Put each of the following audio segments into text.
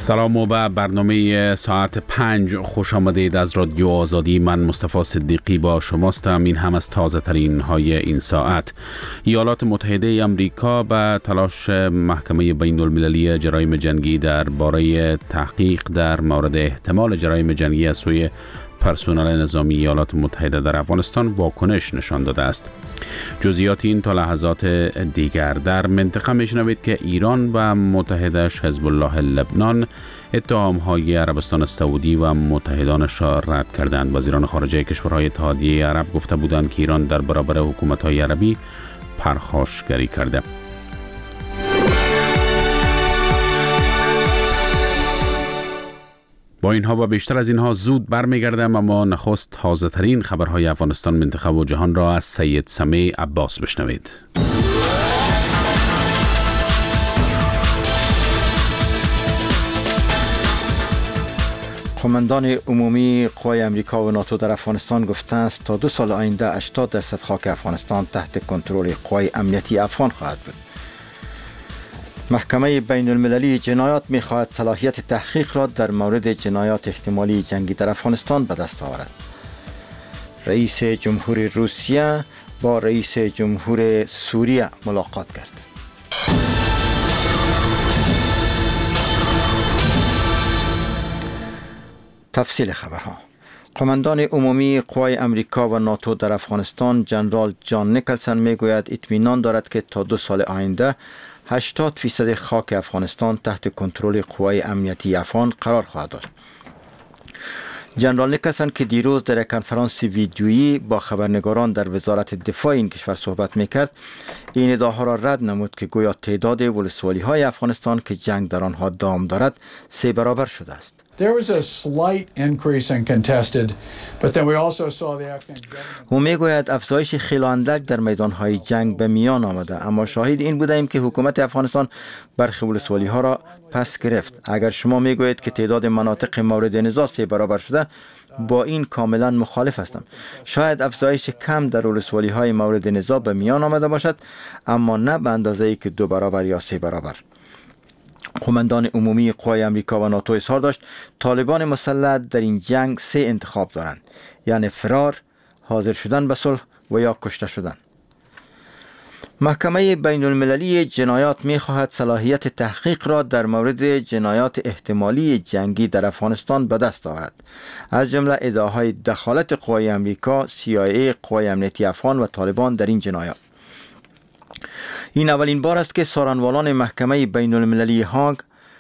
سلام و به برنامه ساعت 5 خوش آمدید از رادیو آزادی. من مصطفی صدیقی با شماستم. این هم از تازه ترین های این ساعت. ایالات متحده امریکا به تلاش محکمه بین المللی جرایم جنگی درباره تحقیق در مورد احتمال جرایم جنگی از سوی پرسنل نظامی ایالات متحده در افغانستان واکنش نشان داده است. جزئیات این تا لحظات دیگر. در منطقه میشنوید که ایران و متحدش حزب الله لبنان اتهام‌های عربستان سعودی و متحدانش را رد کردند. وزیران خارجه کشورهای اتحادیه عرب گفته بودند که ایران در برابر حکومت‌های عربی پرخاشگری کرده. با اینها و بیشتر از اینها زود برمیگردم، اما نخست تازه ترین خبرهای افغانستان، منطقه و جهان را از سید سمیع عباس بشنوید. قماندان عمومی قوای امریکا و ناتو در افغانستان گفته است تا 2 سال آینده 80% خاک افغانستان تحت کنترل قوای امنیتی افغان خواهد بود. محکمه بین المللی جنایات می خواهد صلاحیت تحقیق را در مورد جنایات احتمالی جنگی در افغانستان به دست آورد. رئیس جمهور روسیه با رئیس جمهور سوریه ملاقات کرد. تفصیل خبرها. قماندان عمومی قوای امریکا و ناتو در افغانستان جنرال جان نیکلسن می گوید اطمینان دارد که تا 2 سال آینده 80% خاک افغانستان تحت کنترل قوای امنیتی افغان قرار خواهد داشت. جنرال نیکلسن که دیروز در کنفرانس ویدیویی با خبرنگاران در وزارت دفاع این کشور صحبت میکرد، این ادعاها را رد نمود که گویا تعداد ولسوالی های افغانستان که جنگ در آنها دوام دارد 3 برابر شده است. او میگوید افزایش خیلی اندک در میدانهای جنگ به میان آمده، اما شاهد این بودیم که حکومت افغانستان برخی ولسوالی ها را پس گرفت. اگر شما میگویید که تعداد مناطق مورد نزاع 3 برابر شده، با این کاملا مخالف هستم. شاید افزایش کم در ولسوالی های مورد نزاع به میان آمده باشد، اما نه به اندازه‌ای که 2 برابر یا 3 برابر. قماندان عمومی قوای امریکا و ناتو اظهار داشت طالبان مسلح در این جنگ 3 انتخاب دارند، یعنی فرار، حاضر شدن به صلح و یا کشته شدن. محکمه بین المللی جنایات می خواهد صلاحیت تحقیق را در مورد جنایات احتمالی جنگی در افغانستان به دست آورد، از جمله ادعاهای دخالت قوای امریکا، CIA، قوای امنیتی افغان و طالبان در این جنایات. این اولین بار است که سارنوالان محکمه بین المللی هاگ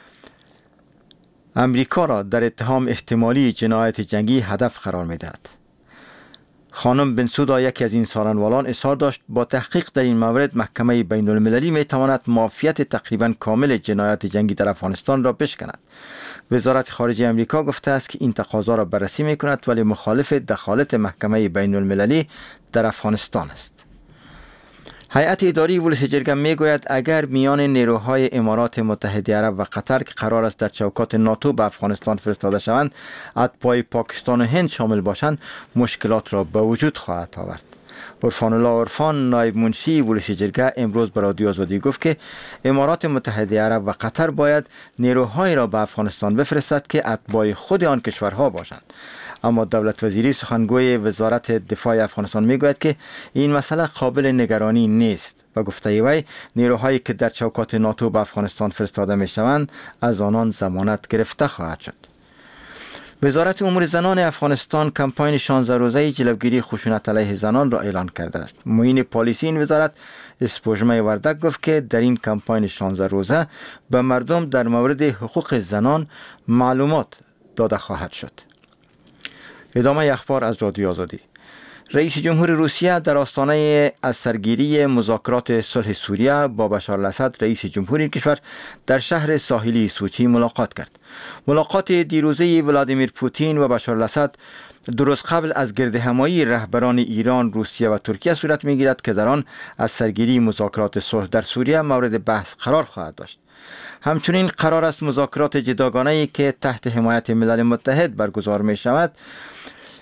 امریکا را در اتهام احتمالی جنایت جنگی هدف قرار می‌دهد. خانم بنسودا، یکی از این سارنوالان، اظهار داشت با تحقیق در این مورد محکمه بین المللی می‌تواند معافیت تقریباً کامل جنایت جنگی در افغانستان را بشکند. وزارت خارجه امریکا گفته است که این تقاضا را بررسی می‌کند، ولی مخالف دخالت محکمه بین المللی در افغانستان است. هیئت اداری ولس جرگه میگوید اگر میان نیروهای امارات متحده عرب و قطر که قرار است در چوکات ناتو به افغانستان فرستاده شوند اتباع پاکستان و هند شامل باشند، مشکلات را به وجود خواهد آورد. عرفان الله عرفان، نایب منشی ولس جرگه، امروز به رادیو آزادی گفت که امارات متحده عرب و قطر باید نیروهایی را به افغانستان بفرستد که اتباع خود آن کشورها باشند. اما دولت وزیری سخنگوی وزارت دفاع افغانستان میگوید که این مسئله قابل نگرانی نیست و گفته وی نیروهایی که در چوکات ناتو به افغانستان فرستاده می شوند از آنان ضمانت گرفته خواهد شد. وزارت امور زنان افغانستان کمپاین 16 روزه جلوگیری خشونت علیه زنان را اعلان کرده است. معین پالیسی این وزارت اسپوژمه وردک گفت که در این کمپاین 16 روزه به مردم در مورد حقوق زنان معلومات داده خواهد شد. ادامه اخبار از رادیو آزادی. رئیس جمهور روسیه در آستانه از سرگیری مذاکرات صلح سوریه با بشار الاسد رئیس جمهور این کشور در شهر ساحلی سوچی ملاقات کرد. ملاقات دیروزه ولادیمیر پوتین و بشار الاسد 2 روز قبل از گردهمایی رهبران ایران، روسیه و ترکیه صورت می‌گیرد که در آن از سرگیری مذاکرات صلح در سوریه مورد بحث قرار خواهد داشت. همچنین قرار است مذاکرات جداگانه‌ای که تحت حمایت ملل متحد برگزار می شود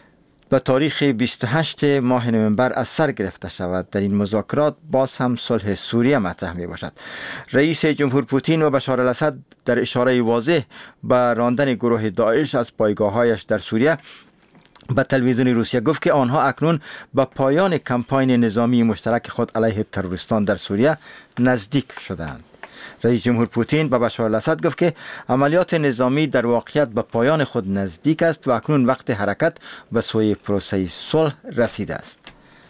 به تاریخ 28 ماه نوامبر از سر گرفته شود. در این مذاکرات باز هم صلح سوریه مطرح می باشد. رئیس جمهور پوتین و بشار الاسد در اشاره واضح به راندن گروه داعش از پایگاه‌هایش در سوریه به تلویزیون روسیه گفت که آنها اکنون به پایان کمپاین نظامی مشترک خود علیه تروریستان در سوریه نزدیک شدند. رئیس جمهور پوتین به بشار الاسد گفت که عملیات نظامی در واقعیت به پایان خود نزدیک است و اکنون وقت حرکت به سوی پروسه صلح رسیده است.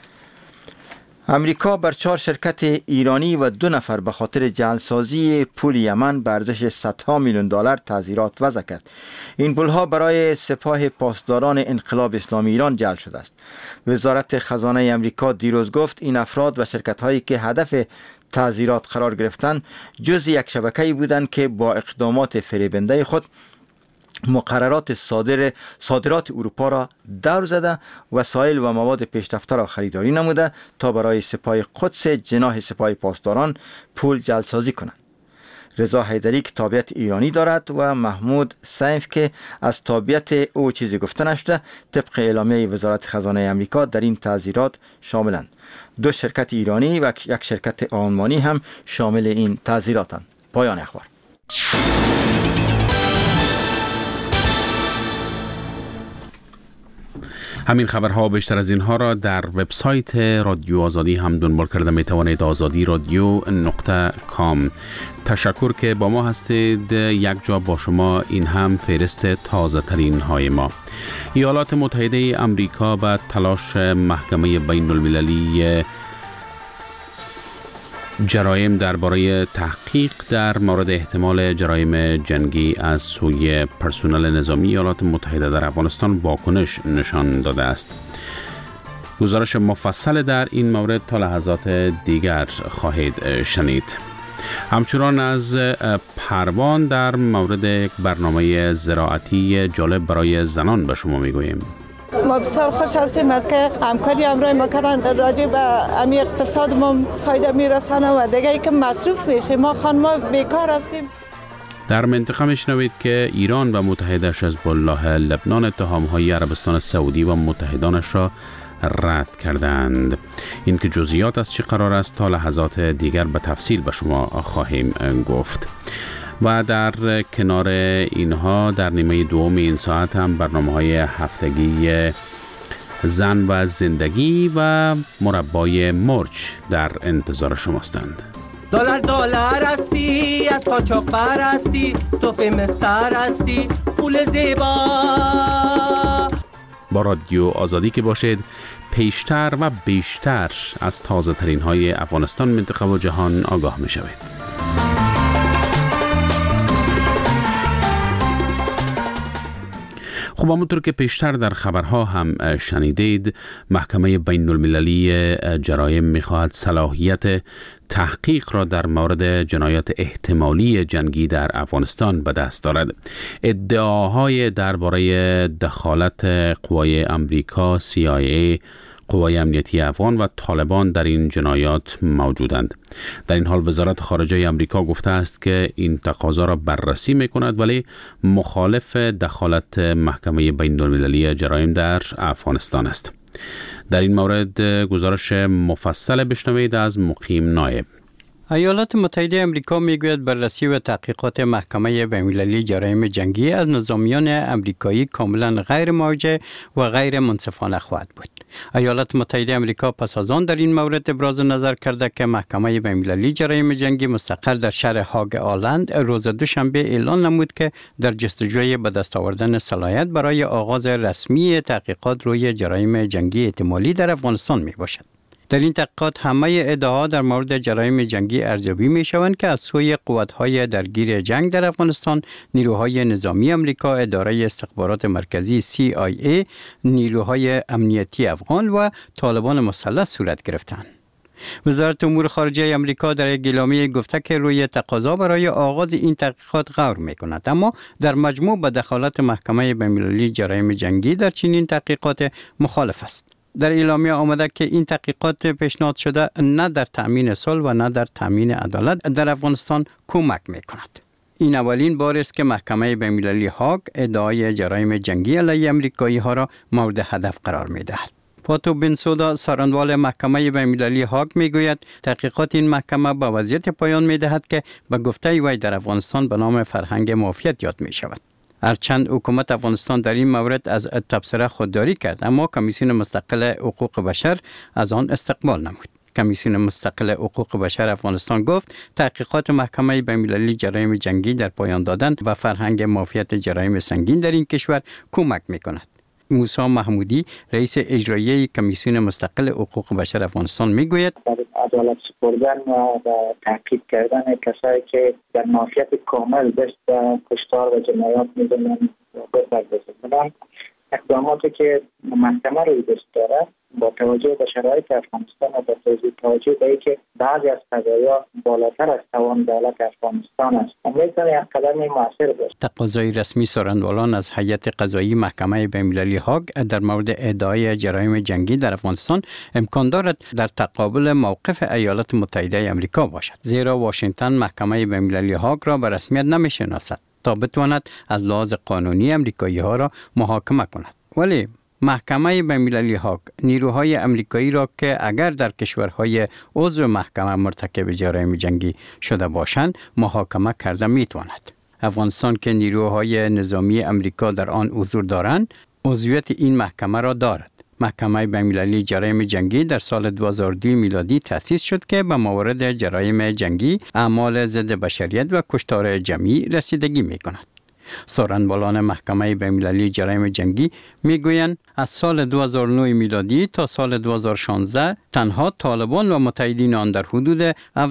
امریکا بر 4 شرکت ایرانی و 2 نفر به خاطر جعلسازی پول یمن به ارزش صدها میلیون دلار تعزیرات وضع کرد. این پولها برای سپاه پاسداران انقلاب اسلامی ایران جعل شده است. وزارت خزانه امریکا دیروز گفت این افراد و شرکت هایی که هدف تعزیرات قرار گرفتند جز یک شبکه‌ای بودند که با اقدامات فریبنده خود مقررات صادرات اروپا را دور زده، وسایل و مواد پیشرفته را خریداری نموده تا برای سپاه قدس جناح سپاه پاسداران پول جعلسازی کنند. رضا حیدری که تابعیت ایرانی دارد و محمود سیف که از تابعیت او چیزی گفته نشده طبق اعلامیه وزارت خزانه امریکا در این تعزیرات شاملند. 2 شرکت ایرانی و 1 شرکت آلمانی هم شامل این تعزیراتند. پایان اخبار. همین خبرها بیشتر از اینها را در وبسایت رادیو آزادی هم دنبال کرده می توانید. azadi.radio.com. تشکر که با ما هستید. یک جا با شما این هم فهرست تازه ترین های ما. ایالات متحده امریکا به تلاش محکمه بین المللی جرایم درباره تحقیق در مورد احتمال جرایم جنگی از سوی پرسنل نظامی ایالات متحده در افغانستان واکنش نشان داده است. گزارش مفصل در این مورد تا لحظات دیگر خواهید شنید. همچنان از پروان در مورد برنامه زراعتی جالب برای زنان به شما میگوییم. ما بسیار خوش هستیم از که همکاری همراه ما کردن در راجع به امی اقتصاد ما فایده میرسانه و دیگه ای که مصروف میشه. ما خانما بیکار هستیم. در منطقه میشنوید که ایران و متحده حزب الله لبنان اتهام‌های عربستان سعودی و متحدانش را رد کردند. این که جزئیات از چه قرار است تا لحظات دیگر به تفصیل به شما خواهیم گفت. و در کنار اینها در نیمه دوم این ساعت هم برنامه‌های هفتگی زن و زندگی و مربای مرج در انتظار شماستند. دلار هستی، از قاچاق پرستی، تو فیمستر هستی، پول زیبا. با رادیو آزادی که باشید پیشتر و بیشتر از تازه ترین های افغانستان، منطقه و جهان آگاه می شوید. خب همونطور که پیشتر در خبرها هم شنیدید، محکمه بین المللی جرایم می‌خواهد صلاحیت تحقیق را در مورد جنایات احتمالی جنگی در افغانستان به دست دارد. ادعاهای درباره دخالت قوای امریکا، CIA، قوای امنیتی افغان و طالبان در این جنایات موجودند. در این حال وزارت خارجه امریکا گفته است که این تقاضا را بررسی می‌کند ولی مخالف دخالت محکمه بین المللی جرایم در افغانستان است. در این مورد گزارش مفصل بشنوید از مقیم نایب. ایالات متحده آمریکا میگوید بررسی و تحقیقات محکمه بین‌المللی جرایم جنگی از نظامیان آمریکایی کاملا غیر مرجع و غیر منصفانه خواهد بود. ایالات متحده آمریکا پس از آن در این مورد ابراز نظر کرده که محکمه بین‌المللی جرایم جنگی مستقر در شهر هاگ آلند روز دوشنبه اعلان نمود که در جستجوی به دست آوردن صلاحیت برای آغاز رسمی تحقیقات روی جرایم جنگی احتمالی در افغانستان می باشد. در این تحقیقات همه ادعاها در مورد جرایم جنگی ارزیابی می شوند که از سوی قوت‌های درگیر جنگ در افغانستان، نیروهای نظامی آمریکا، اداره استخبارات مرکزی CIA، نیروهای امنیتی افغان و طالبان مسلح صورت گرفتند. وزارت امور خارجه آمریکا در یک اعلامیه گفته که روی تقاضا برای آغاز این تحقیقات غور می‌کند، اما در مجموع به دخالت محکمه بین‌المللی جرایم جنگی در چنین تحقیقات مخالف است. در اعلامیه آمده که این تحقیقات پیشنهاد شده نه در تأمین صلح و نه در تأمین عدالت در افغانستان کمک می‌کند. این اولین بار است که محکمه بین‌المللی هاگ ادعای جرایم جنگی علیه امریکایی ها را مورد هدف قرار می دهد. پاتو بنسودا سخنگوی محکمه بین‌المللی هاگ می گوید تحقیقات این محکمه به وضعیت پایان می دهد که به گفته وی در افغانستان به نام فرهنگ مافیات یاد می شود. هرچند حکومت افغانستان در این مورد از تبصره خودداری کرد، اما کمیسیون مستقل حقوق بشر از آن استقبال نمود. کمیسیون مستقل حقوق بشر افغانستان گفت تحقیقات محکمه بین‌المللی جرایم جنگی در پایان دادن به فرهنگ مافیات جرایم سنگین در این کشور کمک می‌کند. موسی محمودی رئیس اجرایی کمیسیون مستقل حقوق بشر افغانستان میگوید عدالت سپردن و تعقیب کردن کسایی که در مافیات کامل دست به کشتار و جنایات می‌زنند بپردازند. اقداماتی که محکمه روی دست داره با توجه به شرایط افغانستان و با توجه به اینکه بعضی از قضایا بالاتر از توان دولت افغانستان است، میتونه یک قدم موثر باشه. تقاضای رسمی سخنرانان از هیئت قضایی محکمه بین‌المللی هاگ در مورد ادعای جرایم جنگی در افغانستان امکان دارد در تقابل موقف ایالات متحده آمریکا باشد، زیرا واشنگتن محکمه بین‌المللی هاگ را به رسمیت نمی‌شناسد تا بتواند از لحاظ قانونی امریکایی ها را محاکمه کند. ولی محکمه بین‌المللی هاگ نیروهای امریکایی را که اگر در کشورهای عضو محکمه مرتکب جرایم جنگی شده باشند محاکمه کرده میتواند. افغانستان که نیروهای نظامی امریکا در آن حضور دارند عضویت این محکمه را دارد. محکمه بین‌المللی جرایم جنگی در سال 2002 میلادی تأسیس شد که به موارد جرایم جنگی، اعمال ضد بشریت و کشتار جمعی رسیدگی می‌کند. سخنرانان محکمه بین‌المللی جرایم جنگی میگویند از سال 2009 میلادی تا سال 2016 تنها طالبان و متحدین آن در حدود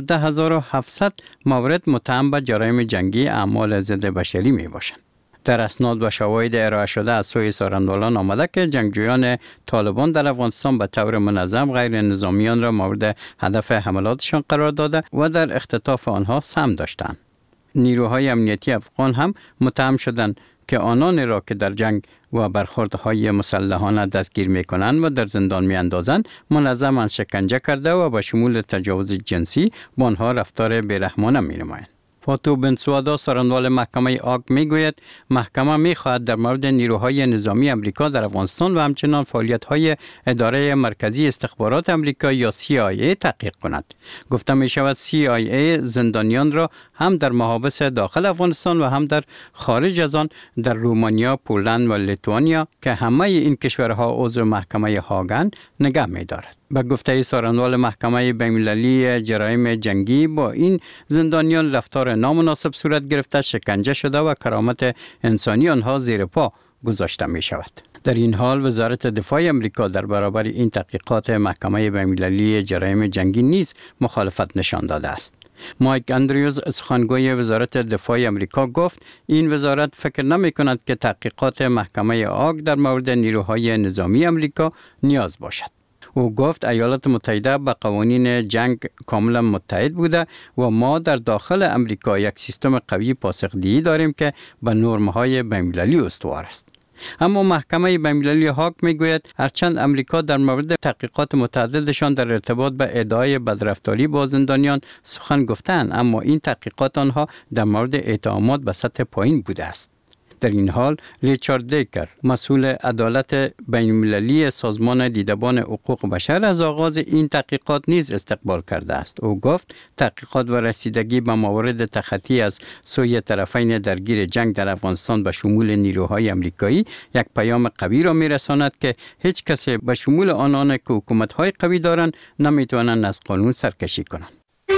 17700 مورد متهم به جرایم جنگی، اعمال ضد بشری میباشند. در اسناد و شواهد ارائه شده از سوی سخنرانان آمده که جنگجویان طالبان در افغانستان به طور منظم غیر نظامیان را مورد هدف حملاتشان قرار داده و در اختطاف آنها سهم داشتند. نیروهای امنیتی افغان هم متهم شدند که آنان را که در جنگ و برخوردهای مسلحانه دستگیر می‌کنند و در زندان می‌اندازند منظماً شکنجه کرده و به شمول تجاوز جنسی با آنها رفتار بی‌رحمانه می‌نمایند. فاتو بنسودا سخنگوی محکمه هاگ میگوید محکمه میخواهد در مورد نیروهای نظامی امریکا در افغانستان و همچنین فعالیت‌های اداره مرکزی استخبارات امریکا یا CIA تحقیق کند. گفته می شود CIA زندانیان را هم در محابس داخل افغانستان و هم در خارج از آن در رومانیا، پولند و لیتوانیا که همه این کشورها عضو محکمه هاگند نگه می‌دارد. به گفته سخنگوی محکمه بین‌المللی جرایم جنگی با این زندانیان رفتار نامناسب صورت گرفته، شکنجه شده و کرامت انسانی آنها زیر پا گذاشته می شود. در این حال وزارت دفاع امریکا در برابر این تحقیقات محکمه بین‌المللی جرایم جنگی نیز مخالفت نشان داده است. مایک اندریوز سخنگوی وزارت دفاع امریکا گفت این وزارت فکر نمی کند که تحقیقات محکمه هاگ در مورد نیروهای نظامی امریکا نیاز باشد. او گفت ایالات متحده به قوانین جنگ کاملا متحد بوده و ما در داخل امریکا یک سیستم قوی پاسخدهی داریم که به نرم‌های بین‌المللی استوار است. اما محکمه بین‌المللی هاگ میگوید هرچند امریکا در مورد تحقیقات متعددشان در ارتباط به ادعای بدرفتاری با زندانیان سخن گفتند، اما این تحقیقات آنها در مورد اتهامات به سطح پایین بوده است. در این حال ریچارد دیکر مسئول عدالت بین‌المللی سازمان دیدبان حقوق بشر از آغاز این تحقیقات نیز استقبال کرده است. او گفت تحقیقات و رسیدگی به موارد تخطی از سوی طرفین درگیر جنگ در افغانستان به شمول نیروهای امریکایی یک پیام قوی را می‌رساند که هیچ کسی به شمول آنان که حکومت‌های قوی دارند نمی‌توانند از قانون سرکشی کنند.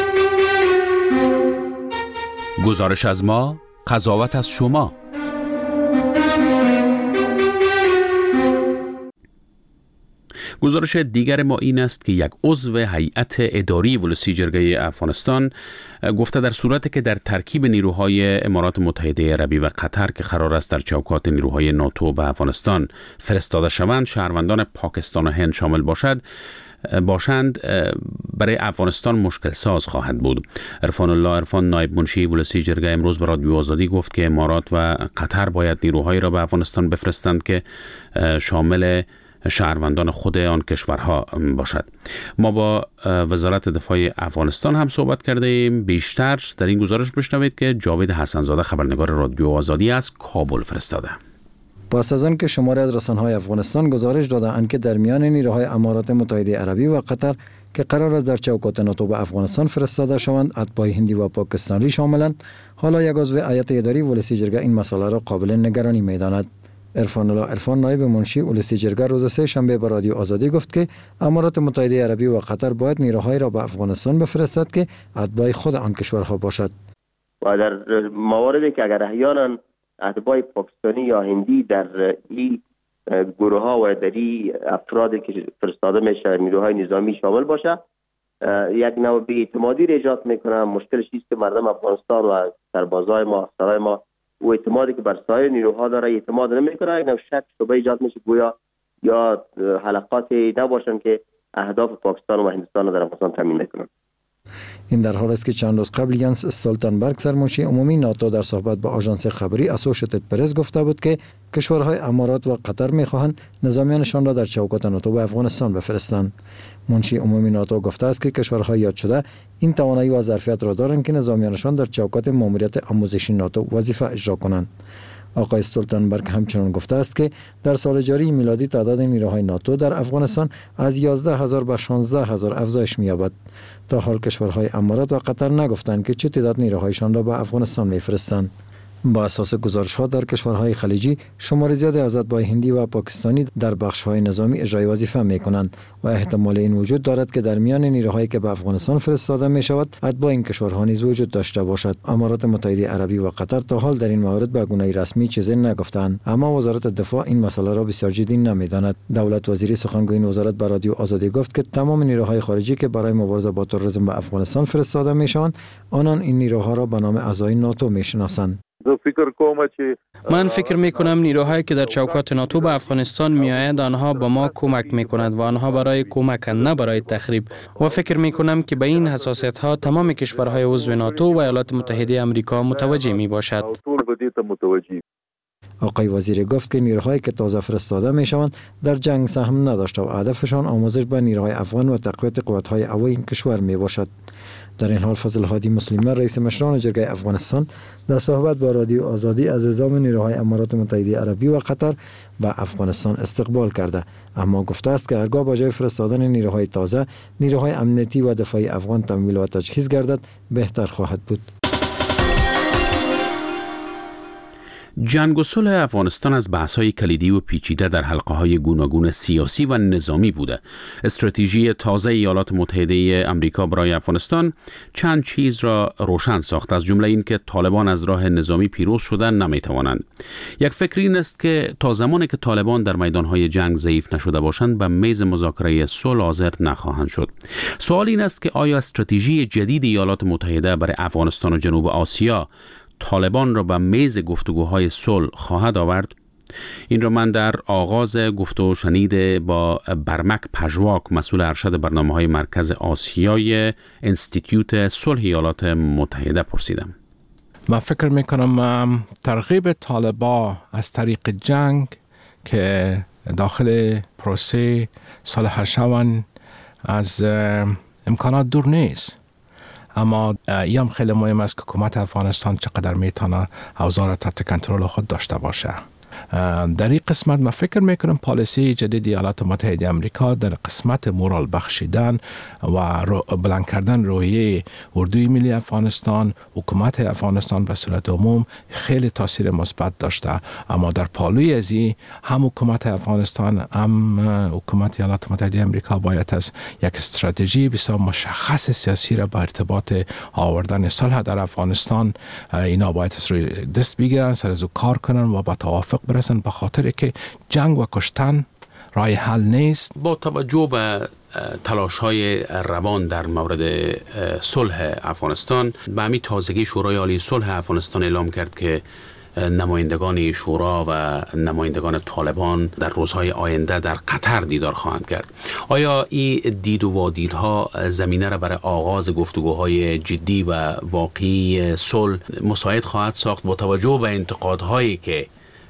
گزارش از ما، قضاوت از شما. گزارش دیگر ما این است که یک عضو هیئت اداری ولسی جرگه افغانستان گفته در صورتی که در ترکیب نیروهای امارات متحده عربی و قطر که قرار است در چوکات نیروهای ناتو به افغانستان فرستاده شوند شهروندان پاکستان و هند شامل باشند برای افغانستان مشکل ساز خواهد بود. عرفان الله عرفان نایب منشی ولسی جرگه امروز به رادیو آزادی گفت که امارات و قطر باید نیروهایی را به افغانستان بفرستند که شامل شهروندان خود آن کشورها باشد. ما با وزارت دفاع افغانستان هم صحبت کرده ایم. بیشتر در این گزارش بشنوید که جاوید حسنزاده خبرنگار رادیو آزادی از کابل فرستاده. پس از آن که شماری از رسانه‌های افغانستان گزارش دادند که در میان نیروهای امارات متحده عربی و قطر که قرار است در چوکات ناتو به افغانستان فرستاده شوند اتباع هندی و پاکستانی شاملند، حالا یک عضو هیئت اداری ولسی جرگه این مسئله را قابل نگرانی می‌داند. عرفان الله عرفان نایب منشی ولسی جرگه روز سه شنبه به رادیو آزادی گفت که امارات متحده عربی و قطر باید نیروهایی را به افغانستان بفرستد که اتباع خود آن کشورها باشد. و در مواردی که اگر احیانا اتباع پاکستانی یا هندی در این گروه ها و در این افرادی که فرستاده میشه نیروهای نظامی شامل باشه، یک نوع بی‌اعتمادی را ایجاد میکنه. مشکلش است که مردم افغانستان و سربازای ما، افسرهای ما و اعتمادی که بر سایر نیروها داره اعتماد نمیکنه. یک نوع شک شبهه ایجاد میشه گویا یا حلقاتی نباشن که اهداف پاکستان و هندوستان را در افغانستان تامین میکنن. این در حالی است که چند روز قبل ینس استولتنبرگ سرمنشی عمومی ناتو در صحبت با آژانس خبری اسوشیتد پرس گفته بود که کشورهای امارات و قطر می‌خواهند نظامیانشان را در چوکات ناتو به افغانستان بفرستند. منشی عمومی ناتو گفته است که کشورهای یاد شده این توانایی و ظرفیت را دارند که نظامیانشان در چوکات ماموریت آموزشی ناتو وظیفه اجرا کنند. آقای استولتنبرگ همچنین گفته است که در سال جاری میلادی تعداد نیروهای ناتو در افغانستان از 11,000 به 16,000 افزایش می‌یابد. تا حال کشورهای امارات و قطر نگفتند که چه تعداد نیروهایشان را به افغانستان می‌فرستند. با اساس گزارش‌ها در کشورهای خلیجی شمار زیادی از اتباع هندی و پاکستانی در بخش‌های نظامی اجرای وظیفه می‌کنند و احتمال این وجود دارد که در میان نیروهایی که به افغانستان فرستاده می‌شود اتباع این کشورها نیز وجود داشته باشد. امارات متحده عربی و قطر تا حال در این مورد به گونه رسمی چیزی نگفتند، اما وزارت دفاع این مسئله را بسیار جدی نمی‌داند. دولت وزیری سخنگوی این وزارت به رادیو آزادی گفت که تمام نیروهای خارجی که برای مبارزه با تروریسم به افغانستان فرستاده می‌شوند، آنان این نیروها را به نام اعضای ناتو می‌شناسند. من فکر می کنم نیروهایی که در چوکات ناتو به افغانستان می آیند آنها به ما کمک می کنند و آنها برای کمک نه برای تخریب، و فکر می کنم که به این حساسیت ها تمام کشورهای عضو ناتو و ایالات متحده آمریکا متوجه می باشد. آقای وزیری گفت که نیروهایی که تازه فرستاده می شوند در جنگ سهم نداشته و هدفشان آموزش به نیروهای افغان و تقویت قوت‌های هوایی این کشور می باشد. در این حال فضل هادی مسلمی رئیس مشران جرگه افغانستان در صحبت با رادیو آزادی از اعزام نیروهای امارات متحده عربی و قطر به افغانستان استقبال کرده، اما گفته است که هرگاه با جای فرستادن نیروهای تازه نیروهای امنیتی و دفاعی افغان تمویل و تجهیز گردد بهتر خواهد بود. جنگ و صلح افغانستان از بحث‌های کلیدی و پیچیده در حلقه‌های گوناگون سیاسی و نظامی بوده. استراتژی تازه ایالات متحده آمریکا برای افغانستان چند چیز را روشن ساخت، از جمله این که طالبان از راه نظامی پیروز شدن نمی‌توانند. یک فکر این است که تا زمانی که طالبان در میدان‌های جنگ ضعیف نشده باشند به میز مذاکره صلح حاضر نخواهند شد. سوال این است که آیا استراتژی جدید ایالات متحده برای افغانستان و جنوب آسیا طالبان را به میز گفتگوهای صلح خواهد آورد؟ این را من در آغاز گفتگو شنید با برمک پژواک، مسئول ارشد برنامه‌های مرکز آسیای انستیتیوت صلح ایالات متحده پرسیدم. من فکر میکنم ترغیب طالبان از طریق جنگ که داخل پروسه صلح شوند از امکانات دور نیست، اما این هم خیلی مهم است که حکومت افغانستان چقدر میتونه اوضاع را تحت کنترل خود داشته باشه. در این قسمت من فکر میکنم پالیسی جدید ایالات متحده آمریکا در قسمت مورال بخشیدن و بلند کردن روحیه اردوی ملی افغانستان، حکومت افغانستان به صورت عموم خیلی تاثیر مثبت داشته، اما در پالوی از این هم حکومت افغانستان هم حکومت ایالات متحده آمریکا باید از یک استراتژی بسیار مشخص سیاسی را به ارتباط آوردن صلح در افغانستان اینا باید از روی دست بگیرن، سر از کار کنن و با توافق برسن، به خاطر که جنگ و کشتن راه حل نیست. با توجه به تلاش‌های روان در مورد صلح افغانستان، به همین تازگی شورای عالی صلح افغانستان اعلام کرد که نمایندگان شورا و نمایندگان طالبان در روزهای آینده در قطر دیدار خواهند کرد. آیا این دید و وادیدها زمینه را برای آغاز گفتگوهای جدی و واقعی صلح مساعد خواهد ساخت با توجه به انتقادهایی که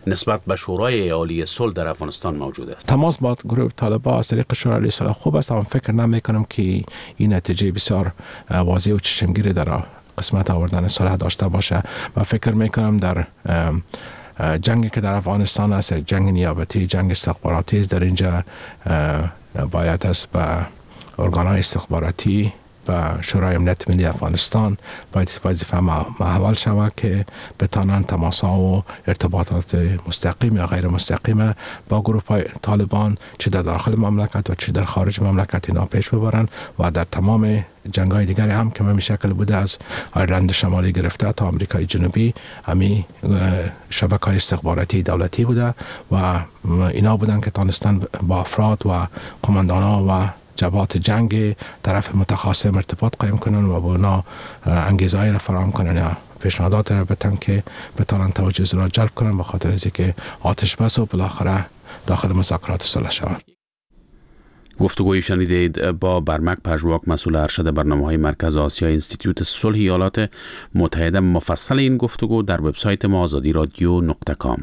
نسبت به شورای عالی صلح در افغانستان موجود است؟ تماس با گروه طالبان از طریق شورای عالی صلح خوب است، اما فکر نمی کنم که این نتیجه بسیار واضح و چشمگیری در قسمت آوردن صلح داشته باشه. و فکر می کنم در جنگی که در افغانستان است، جنگ نیابتی، جنگ استخباراتی است، در اینجا باید است به ارگان‌های استخباراتی و شورای امنیت ملی افغانستان باید وظیفه محول شود که بتانند تماس‌ها و ارتباطات مستقیم یا غیر مستقیم با گروه طالبان چه در داخل مملکت و چه در خارج مملکت اینا پیش ببرند و در تمام جنگ‌های دیگری هم که به شکل بوده، از آیرلند شمالی گرفته تا آمریکای جنوبی، همین شبکه‌های استخباراتی دولتی بوده و اینا بودن که تانستن با افراد و قماندان‌ها و جبهات جنگ طرف متخاصم ارتباط قائم کنن و با اونا انگیزه‌ای را فراهم کنن یا پیشنهادات را بتن که بتونن توجه را جلب کنن، به خاطر اینکه آتش بس و بالاخره داخل مذاکرات صلح شوند. گفتگوی شنیدید با برمک پژواک، مسئول ارشد برنامه‌های مرکز آسیا انستیتوت صلح ایالات متحده. مفصل این گفتگو در وبسایت ما azadiradio.com.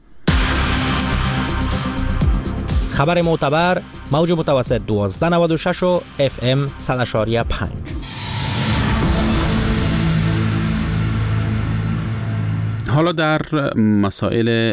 خبر معتبر، موج متوسط 1296 و FM 100.5. حالا در مسائل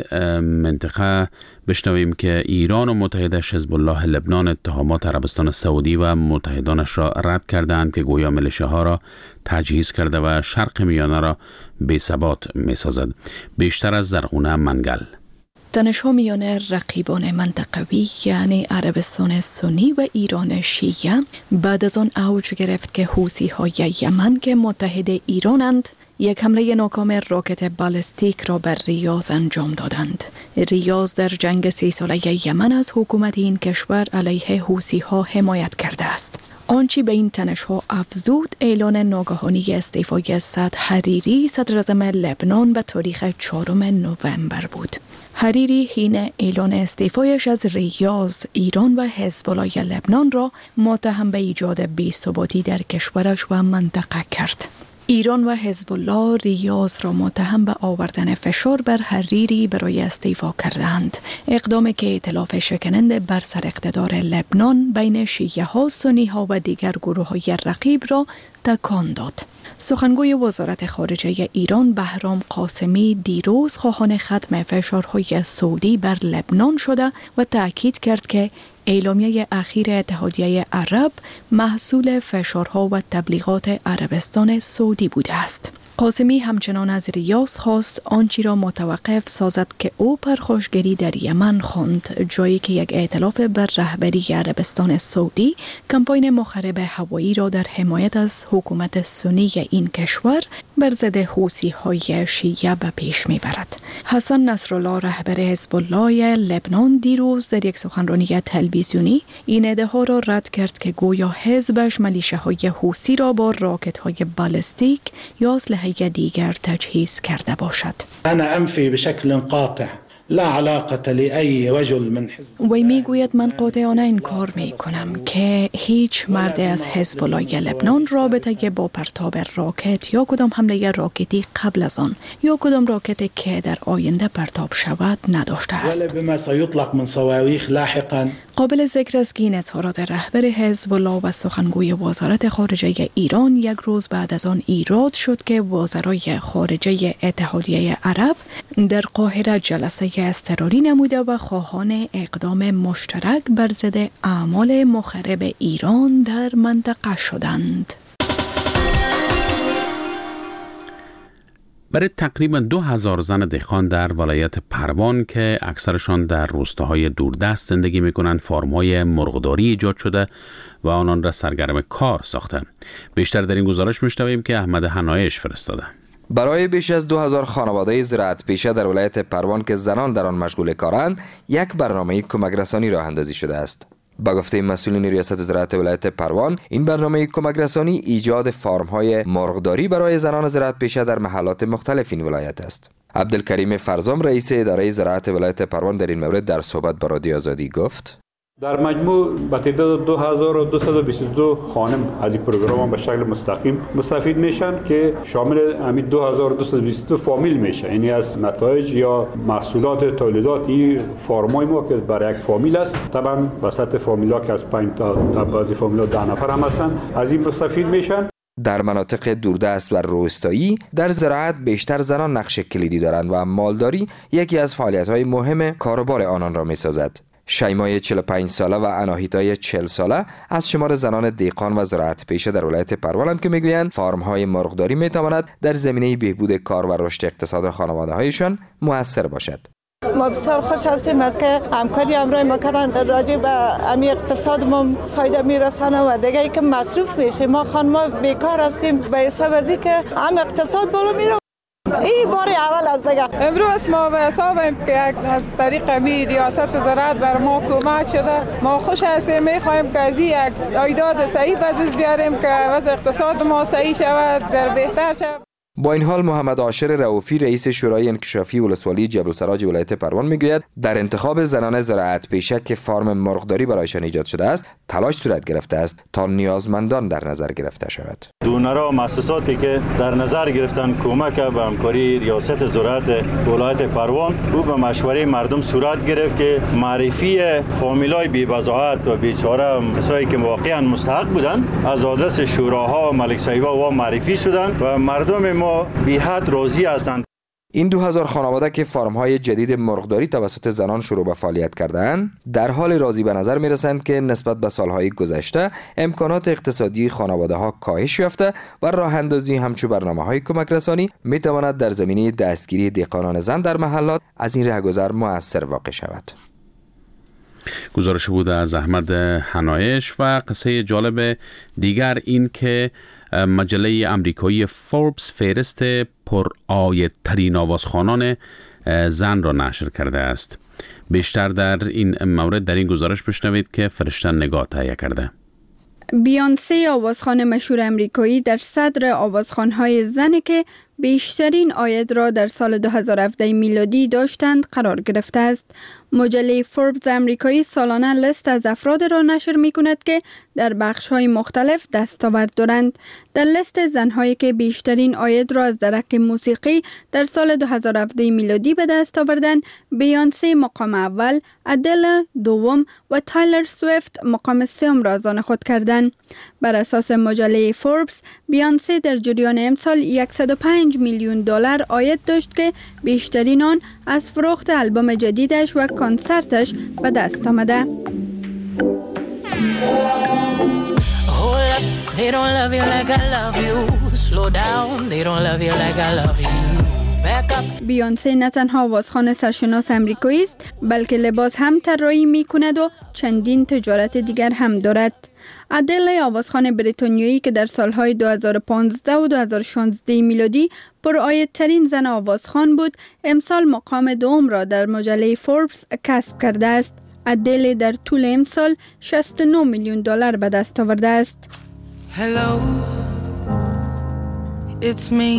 منطقه بشنویم که ایران و متحدش حزب الله لبنان اتهامات عربستان سعودی و متحدانش را رد کردند که گویا ملیشه‌ها را تجهیز کرده و شرق میانه را بی‌ثبات می‌سازد. بیشتر از زرغونه منگل. تنش‌ها میان رقیبان منطقوی یعنی عربستان سنی و ایران شیعه بعد از آن اوج گرفت که حوثی‌های یمن که متحد ایرانند یک حمله ناکام راکت بالستیک را بر ریاض انجام دادند. ریاض در جنگ 30 ساله یمن از حکومت این کشور علیه حوثی‌ها حمایت کرده است. آنچه به این تنش‌ها افزود اعلان ناگهانی استعفای سعد حریری صدر اعظم لبنان به تاریخ 4 نوامبر بود. حریری حین اعلان استعفایش از ریاض، ایران و حزب الله لبنان را متهم به ایجاد بی‌ثباتی در کشورش و منطقه کرد. ایران و حزب الله ریاض را متهم به آوردن فشار بر حریری برای استعفا کردند. اقدامی که ائتلاف شکننده بر سر اقتدار لبنان بین شیعه ها، سنی ها و دیگر گروه های رقیب را تکان داد. سخنگوی وزارت خارجه ایران بهرام قاسمی دیروز خواهان ختم فشارهای سعودی بر لبنان شده و تأکید کرد که اعلامیه اخیر اتحادیه عرب محصول فشارها و تبلیغات عربستان سعودی بوده است. قاسمی همچنان از ریاض خواست آنچه را متوقف سازد که او پرخاشگری در یمن خواند، جایی که یک ائتلاف بر رهبری عربستان سعودی کمپاین مخرب هوایی را در حمایت از حکومت سنی این کشور بر ضد حوثی‌های شیعه به پیش میبرد. حسن نصرالله رهبر حزب الله لبنان دیروز در یک سخنرانی تلویزیونی این ادعا را رد کرد که گویا حزبش ملیشه‌های حوثی را با راکت‌های بالستیک یا اسلحه دیگر تجهیز کرده باشد. أنا أنفي بشكل قاطع لا علاقة لأي رجل من حزب. وی میگوید من قاطعانه انکار میکنم که هیچ مرد از حزب الله لبنان رابطه با پرتاب راکت یا کدام حمله راکتی قبل از آن یا کدام راکتی که در آینده پرتاب شود نداشته است. ولا بما سيطلق من صواريخ لاحقا. قابل ذکر است که این اظهارات رهبر حزب الله و سخنگوی وزارت خارجه ایران یک روز بعد از آن ایراد شد که وزرای خارجه اتحادیه عرب در قاهره جلسه اضطراری نموده و خواهان اقدام مشترک بر ضد اعمال مخرب ایران در منطقه شدند. برای تقریبا 2000 زن دهقان در ولایت پروان که اکثرشان در روستاهای دوردست زندگی می‌کنند، فارم‌های مرغداری ایجاد شده و آنان را سرگرم کار ساخته. بیشتر در این گزارش می‌شنویم که احمد حنایش فرستاده. برای بیش از 2000 خانواده زراعت پیشه در ولایت پروان که زنان در آن مشغول کارند، یک برنامه کمک رسانی راه اندازی شده است. با گفته مسئولین ریاست زراعت ولایت پروان، این برنامه کمک رسانی ایجاد فارم‌های مرغداری برای زنان زراعت پیشه در محلات مختلف این ولایت است. عبدالکریم فرزام رئیس اداره زراعت ولایت پروان در این مورد در صحبت با رادیو آزادی گفت: در مجموع به تعداد 2222 خانم از این پروگرام به شکل مستقیم مستفید میشن که شامل همین 2222 فامیل میشه، یعنی از نتایج یا محصولات تولیداتی فارمای ما که برای یک فامیل است. طبعا وسط فامیلا که از 5 تا بعضی فامیلا 10 نفر هم هستن از این مستفید میشن. در مناطق دوردست و روستایی در زراعت بیشتر زنان نقش کلیدی دارند و مالداری یکی از فعالیت‌های مهم کاروبار آنان را می‌سازد. شیمای 45 ساله و اناهیتای 40 ساله از شمار زنان دیقان و زراعت پیشه در ولایت پروان که میگویند فارم‌های مرغداری میتواند در زمینه بهبود کار و رشد اقتصاد خانواده‌هایشان مؤثر باشد. ما بسیار خوش هستیم از که همکاری همراه ما کردن راجع به امی اقتصادمون فایده میرسانه و دیگه ای که مصروف میشه. ما خانما بیکار هستیم به حساب از که هم اقتصاد بالا میره. این بار اول از دیگه امروز ما به حسابیم که از طریق ریاست زراعت بر ما کمک شده. ما خوش هستیم، میخوایم که از یک ایجاد صحیح وضع بیاریم که وضع اقتصاد ما صحیح شود، در بهتر شود. با این حال محمد عاشر رؤوفی رئیس شورای انکشافی ولسوالی جبل السراج ولایت پروان میگوید در انتخاب زنان زراعت پیشه که فارم مرغداری برایشان ایجاد شده است تلاش صورت گرفته است تا نیازمندان در نظر گرفته شود. دونرا مؤسساتی که در نظر گرفتن کمک به همکاری ریاست زراعت ولایت پروان او به مشوره مردم صورت گرفت که معرفی فامیلای بی بضاعت و بیچاره کسایی که واقعا مستحق بودن از آدرس شوراها و ملک صاحبا و معرفی شدند و مردم ما بی حد راضی هستند. این 2000 خانواده که فارم‌های جدید مرغداری توسط زنان شروع به فعالیت کرده‌اند در حال راضی به نظر می‌رسند که نسبت به سال‌های گذشته امکانات اقتصادی خانواده‌ها کاهش یافته و راه‌اندازی همچون برنامه‌های کمک رسانی می‌تواند در زمینه دستگیری دهقانان زن در محلات از این راهگذر مؤثر واقع شود. گزارش بود از احمد حنایش. و قصه جالب دیگر این که مجله امریکایی فوربس فهرست پرعایدترین آوازخوانان زن را نشر کرده است. بیشتر در این مورد در این گزارش بشنوید که فرشته نگاه تهیه کرده. بیانسی آوازخوان مشهور امریکایی در صدر آوازخوان‌های زنی که بیشترین عاید را در سال 2017 میلادی داشتند قرار گرفته است. مجله فوربس امریکایی سالانه لیست از افراد را نشر می کند که در بخش‌های مختلف دستاورد دارند. در لیست زن‌هایی که بیشترین عاید را از درک موسیقی در سال 2017 میلادی به دست آوردند، بیانسی مقام اول، ادل دوم و تایلر سویفت مقام سوم را از آن خود کردند. بر اساس مجله فوربس، بیانسی در جریان امسال 105 میلیون دلار عاید داشت که بیشترین آن از فروخت آلبوم جدیدش و کنسرتش به دست آمده. بیانسی نه تنها آوازخوان سرشناس امریکایی است بلکه لباس هم طراحی می کند و چندین تجارت دیگر هم دارد. ادل آوازخوان بریتانیایی که در سالهای 2015 و 2016 میلادی پرعایدترین زن آوازخوان بود، امسال مقام دوم را در مجله فوربس کسب کرده است. ادل در طول امسال 69 میلیون دلار به دست آورده است. Hello, it's me.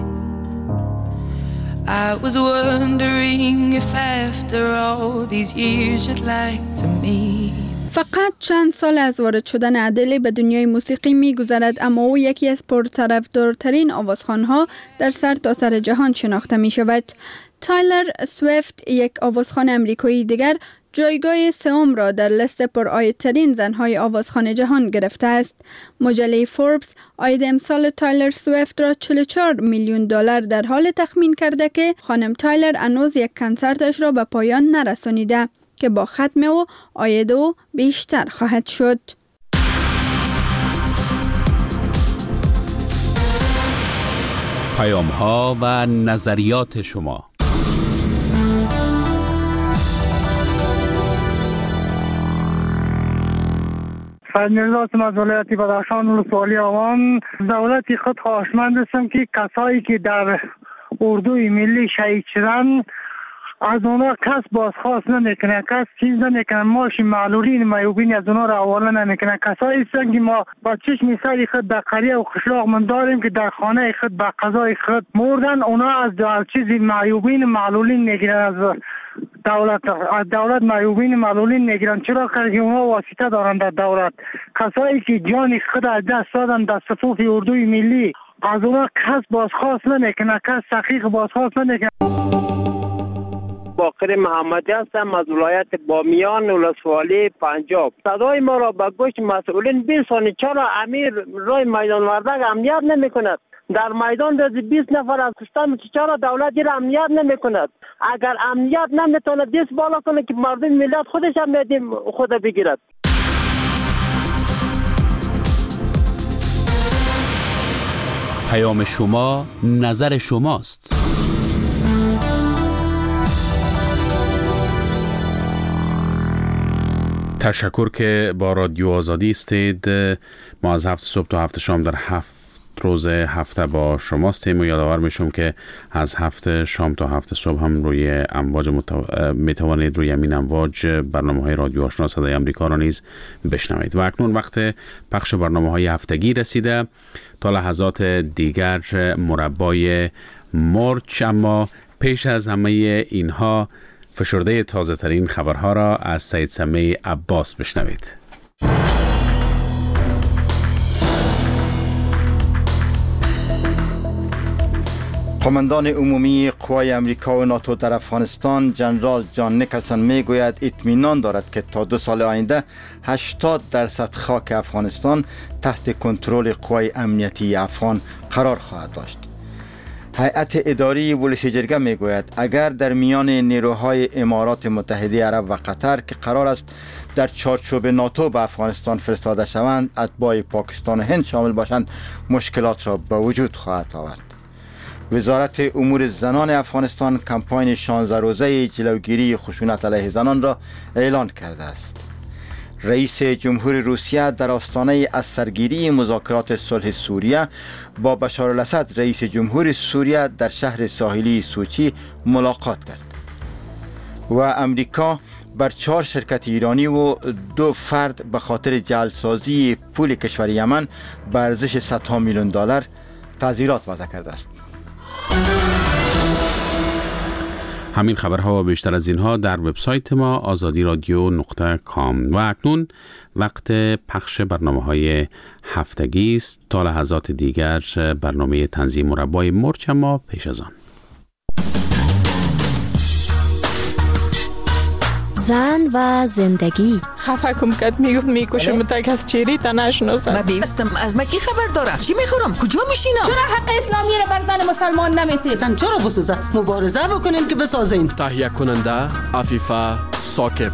I was wondering if after all these years you'd like to meet. فقط چند سال از وارد شدن ادل به دنیای موسیقی می گذرد، اما او یکی از پرطرفدارترین آوازخوان‌ها در سرتاسر جهان شناخته می شود. تایلر سویفت، یک آوازخوان امریکایی دیگر، جایگاه سوم را در لیست پرعایدترین زنهای آوازخوان جهان گرفته است. مجله فوربس عاید امسال تایلر سویفت را 44 میلیون دلار در حال تخمین کرده که خانم تایلر هنوز یک کنسرتش را به پایان نرسانیده که با ختم او عاید او بیشتر خواهد شد. پیام ها و نظریات شما. فضل از ولایت بدخشان ولسوالی آوان. دولت خود خواهشمند هستم که کسایی که در اردوی ملی شهید شدن از اونا کس بازخواست نمیکنه، کس چیز نمیکنه. ماشی معلولین معیوبین از اونا را حواله نمیکنه. کسایی هستند که ما با چشم سری خود در قریه و قشلاق من داریم که در خانه خود به قضای خود مردن. اونا از چیز معیوبین معلولین میگیرن، از دولت معیوبین معلولین میگیرن. چرا که اونا واسطه دارن در دولت. کسایی که جان خود از دست دادن در صفوف اردوی ملی از اونا کس بازخواست نمیکنه، کس تحقیق بازخواست نمیکنه. باقر محمدی هستم از ولایت بامیان ولسوالی پنجاب. صدای ما را به گوش مسئولین برسانید. چرا امیر رای میدان وردک امنیت نمی کند؟ در میدان 20 نفر از کشتن، چرا دولت را امنیت نمی کند؟ اگر امنیت نمیتونه دست بالا کنه که مردم ملت خودش هم خود بگیرد. پیام شما، نظر شماست. تشکر که با رادیو آزادی استید. ما از 7 صبح تا 7 شام در 7 روز هفته با شماستیم و یادآور میشم که از 7 شام تا 7 صبح هم روی امواج میتوانید روی همین امواج برنامه‌های رادیو آشنا صدای آمریکا را نیز بشنوید. و اکنون وقت پخش برنامه‌های هفتگی رسیده. تا لحظات دیگر مربای مرچ، اما پیش از همه اینها فشرده تازه ترین خبرها را از سید سمیع عباس بشنوید. قماندان عمومی قوای امریکا و ناتو در افغانستان جنرال جان نیکلسون میگوید اطمینان دارد که تا 2 سال آینده 80% خاک افغانستان تحت کنترل قوای امنیتی افغان قرار خواهد داشت. هیئت اداری ولسی جرگه میگوید اگر در میان نیروهای امارات متحده عرب و قطر که قرار است در چارچوب ناتو به افغانستان فرستاده شوند اتباع پاکستان و هند شامل باشند، مشکلات را به وجود خواهد آورد. وزارت امور زنان افغانستان کمپاین 16 روزه جلوگیری خشونت علیه زنان را اعلان کرده است. رئیس جمهور روسیه در آستانه از سرگیری مذاکرات صلح سوریه با بشار الاسد رئیس جمهور سوریه در شهر ساحلی سوچی ملاقات کرد. و امریکا بر 4 شرکت ایرانی و 2 فرد به خاطر جعلسازی پول کشور یمن به ارزش صدها میلیون دلار تعزیرات وضع کرده است. همین خبرها و بیشتر از اینها در وبسایت ما azadi-radio.com. و اکنون وقت پخش برنامه‌های هفتگی است. تا لحظات دیگر برنامه تنظیم مربای مرچ ما پیش از آن. زن و زندگی. خفه کم کد میکشم تک از چیری تا نشناسم. من بیستم از مکی خبر داره. چی میخورم؟ کجا میشینم؟ چرا حق اسلامی رو بر زن مسلمان نمیتید؟ زن چرا بسوزه؟ مبارزه بکنین که بسازین. تهیه کننده عفیفه ثاقب.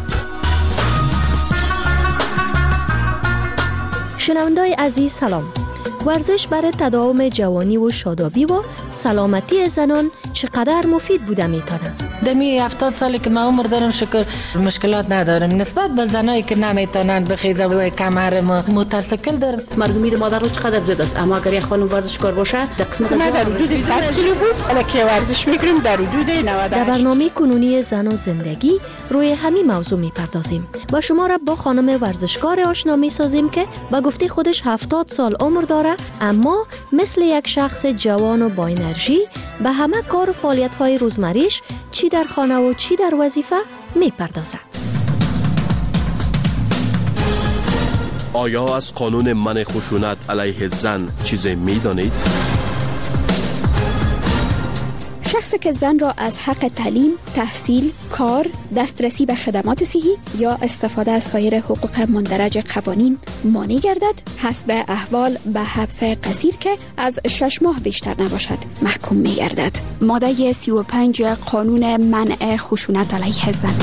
شنوندای عزیز سلام. ورزش برای تداوم جوانی و شادابی و سلامتی زنان چقدر مفید بوده میتونه؟ دمی 70 سالی که من عمر دارم شکر مشکلات ندارم. نسبت به زنایی که نمیتونن بخیزه و کمر موتورسیکل دارن. مرگ میر مادر رو چقدر زیاد است، اما اگر یک خانم ورزشکار باشه در قسمت ما در حدود 100 کیلو بود، الان که ورزش میکنیم در حدود 90. در برنامه کنونی زن و زندگی روی همین موضوع میپردازیم و شما را با خانم ورزشکار آشنا میسازیم که با گفته خودش 70 سال عمر داره، اما مثل یک شخص جوان و با انرژی به همه کار و فعالیت‌های روزمریش چی در خانه و چی در وظیفه میپردازد. آیا از قانون منع خشونت علیه زن چیزی میدانید؟ شخصی که زن را از حق تعلیم، تحصیل، کار، دسترسی به خدمات صحی یا استفاده از سایر حقوق مندرج قوانین مانع گردد، حسب احوال به حبس قصیر که از 6 ماه بیشتر نباشد محکوم می گردد. ماده 35 قانون منع خشونت علیه زن.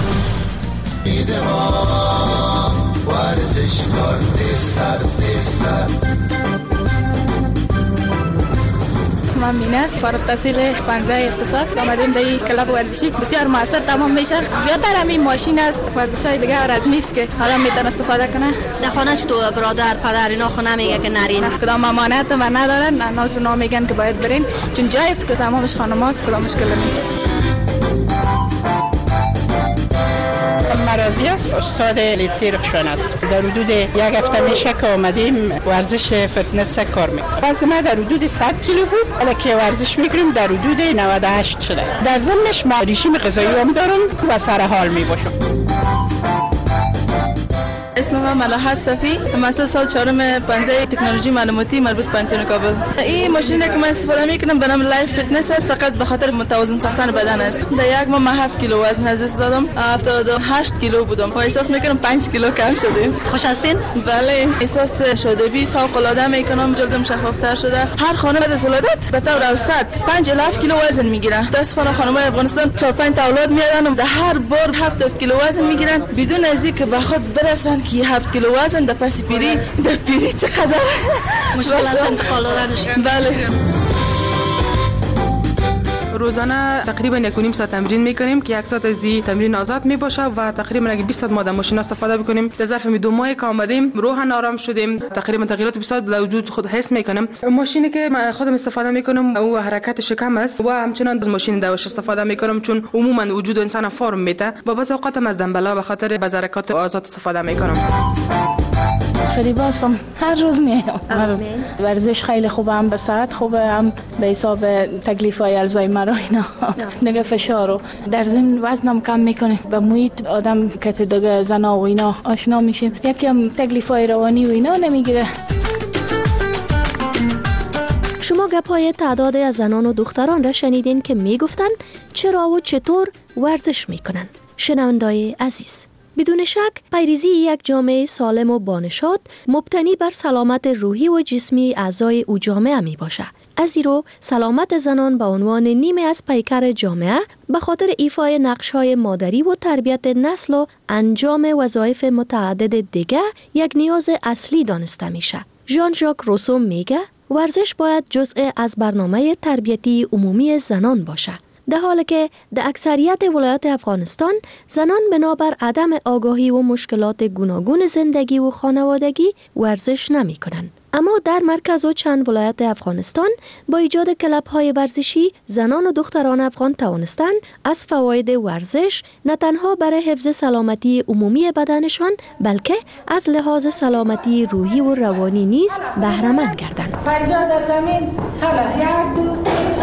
من مینه فارغ التحصیل پانزه اقتصاد آمدیم در کلاب ورزشی بسیار موثر تمام میشه. زیادتر همین ماشین است، ورزشای دیگه رزمی است که حالا میتونه استفاده کنه. در خانه چطور برادر پدر اینا خو نمیگه که نرین؟ کدام امانت و ندارن، ناز اونا میگن که باید برین، چون جای است که تمامش خانم‌هاست، کدام مشکل نیست. رازی است، استاد لیسه رخشان است. در حدود یک هفته میشه که آمدیم ورزش فتنس کار میکنم. وزن من در حدود 100 کیلو بود، حالا که ورزش میکنم در حدود 98 شده. در ضمنش من رژیم غذایی هم دارم و سر حال میباشم. اسم من ملاحت صفی، مستر سال 4 پنجه تکنولوژی معلوماتی مربوط به انتن کابل. این ماشینی که من استفاده میکنم به نام لایف فتنس است، فقط به خاطر متوازن ساختن بدن است. در یک ماه 7 کیلو وزن از دست دادم، 78 کیلو بودم و احساس میکنم 5 کیلو کم شدیم. خوش هستین؟ بله، احساس شادابی فوق العاده میکنم، جلدم شفافتر شده. هر خانم بعد از ولادت به طور اوسط 5 الی 7 کیلو وزن میگیرن. متاسفانه خانمای افغانستان 4 5 تا اولاد میارن و در هر بار 7 کیلو وزن میگیرن بدون از اینکه به خود برسن که 7 کیلو وزن در پس پیری چقدر مشکل است انتقال دادنش. بله. روزانه تقریبا 1.5 ساعت تمرین میکنیم که 1 ساعت از تمرین آزاد میباشه و تقریبا اگه 20 ساعت ما در ماشین استفاده بکنیم. در ظرف 2 ماه که آمدیم روحاً آرام شدیم، تقریبا تغییرات بسیار در وجود خود حس میکنم. ماشینی که من خودم استفاده میکنم او حرکت شکم است و همچنان از ماشین دوش استفاده میکنم چون عموما وجود انسان فرم میده و بعضی اوقات از دنبلا به خاطر باز حرکات آزاد استفاده میکنم. فریباسم هر روز میام. ورزش خیلی خوبه، هم به صحت خوبه، هم به حساب تکلیف‌های الزایمر و اینا. دیگه فشارو در ضمن وزنم کم میکنه. به محیط آدم که دیگه زنا و اینا آشنا میشیم، یکی هم تکلیف‌های روانی و اینا نمیگیره. شما گپ‌های تعداد از زنان و دختران را شنیدین که میگفتن چرا و چطور ورزش میکنن. شنوندای عزیز، بدون شک پیریزی یک جامعه سالم و بانشاد مبتنی بر سلامت روحی و جسمی اعضای او جامعه می باشه. از این رو سلامت زنان به عنوان نیمه از پیکر جامعه به خاطر ایفای نقش‌های مادری و تربیت نسل و انجام وظایف متعدد دیگه یک نیاز اصلی دانسته میشه. ژان ژاک روسو میگه ورزش باید جزء از برنامه تربیتی عمومی زنان باشه. در حالی که در اکثریت ولایات افغانستان زنان بنابر عدم آگاهی و مشکلات گوناگون زندگی و خانوادگی ورزش نمی کنند. اما در مرکز و چند ولایت افغانستان با ایجاد کلب‌های ورزشی زنان و دختران افغان توانستند از فواید ورزش نه تنها برای حفظ سلامتی عمومی بدنشان بلکه از لحاظ سلامتی روحی و روانی نیز بهره مند گردند. 50 در زمین، حالا 1 2 3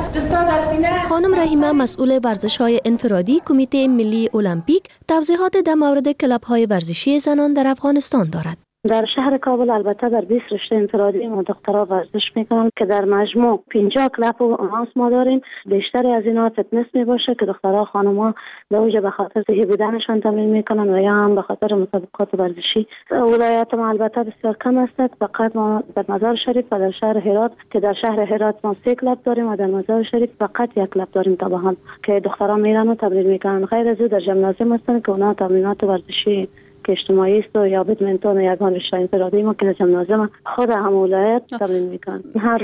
4 5 خانم رحیمه مسئول ورزش‌های انفرادی کمیته ملی المپیک توضیحات در مورد کلب‌های ورزشی زنان در افغانستان دارد. در شهر کابل البته در 20 رشته انفرادی ما دخترها ورزش میکنن که در مجموع 50 کلب و آناس ما داریم. بیشتر از اینا فتنس می باشه که دخترها خانم‌ها به وجه به خاطر صحی بودنشان تمرین میکنن و یا هم به خاطر مسابقات ورزشی. ولایت ما البته بسیار کم است، فقط ما در مزار شریف و در شهر هرات که در شهر هرات ما 3 کلب داریم و در مزار شریف فقط 1 کلب داریم تا به حال که دخترها میرن و تمرین میکنن. غیر از او در ژیمنازیوم هستن که اونا تمرینات ورزشی که اجتماعی است و یا بدمنتون یا یگان رشته انفرادی ما که در ژیمنازیوم خود هم ولایت تمرین میکنن. هر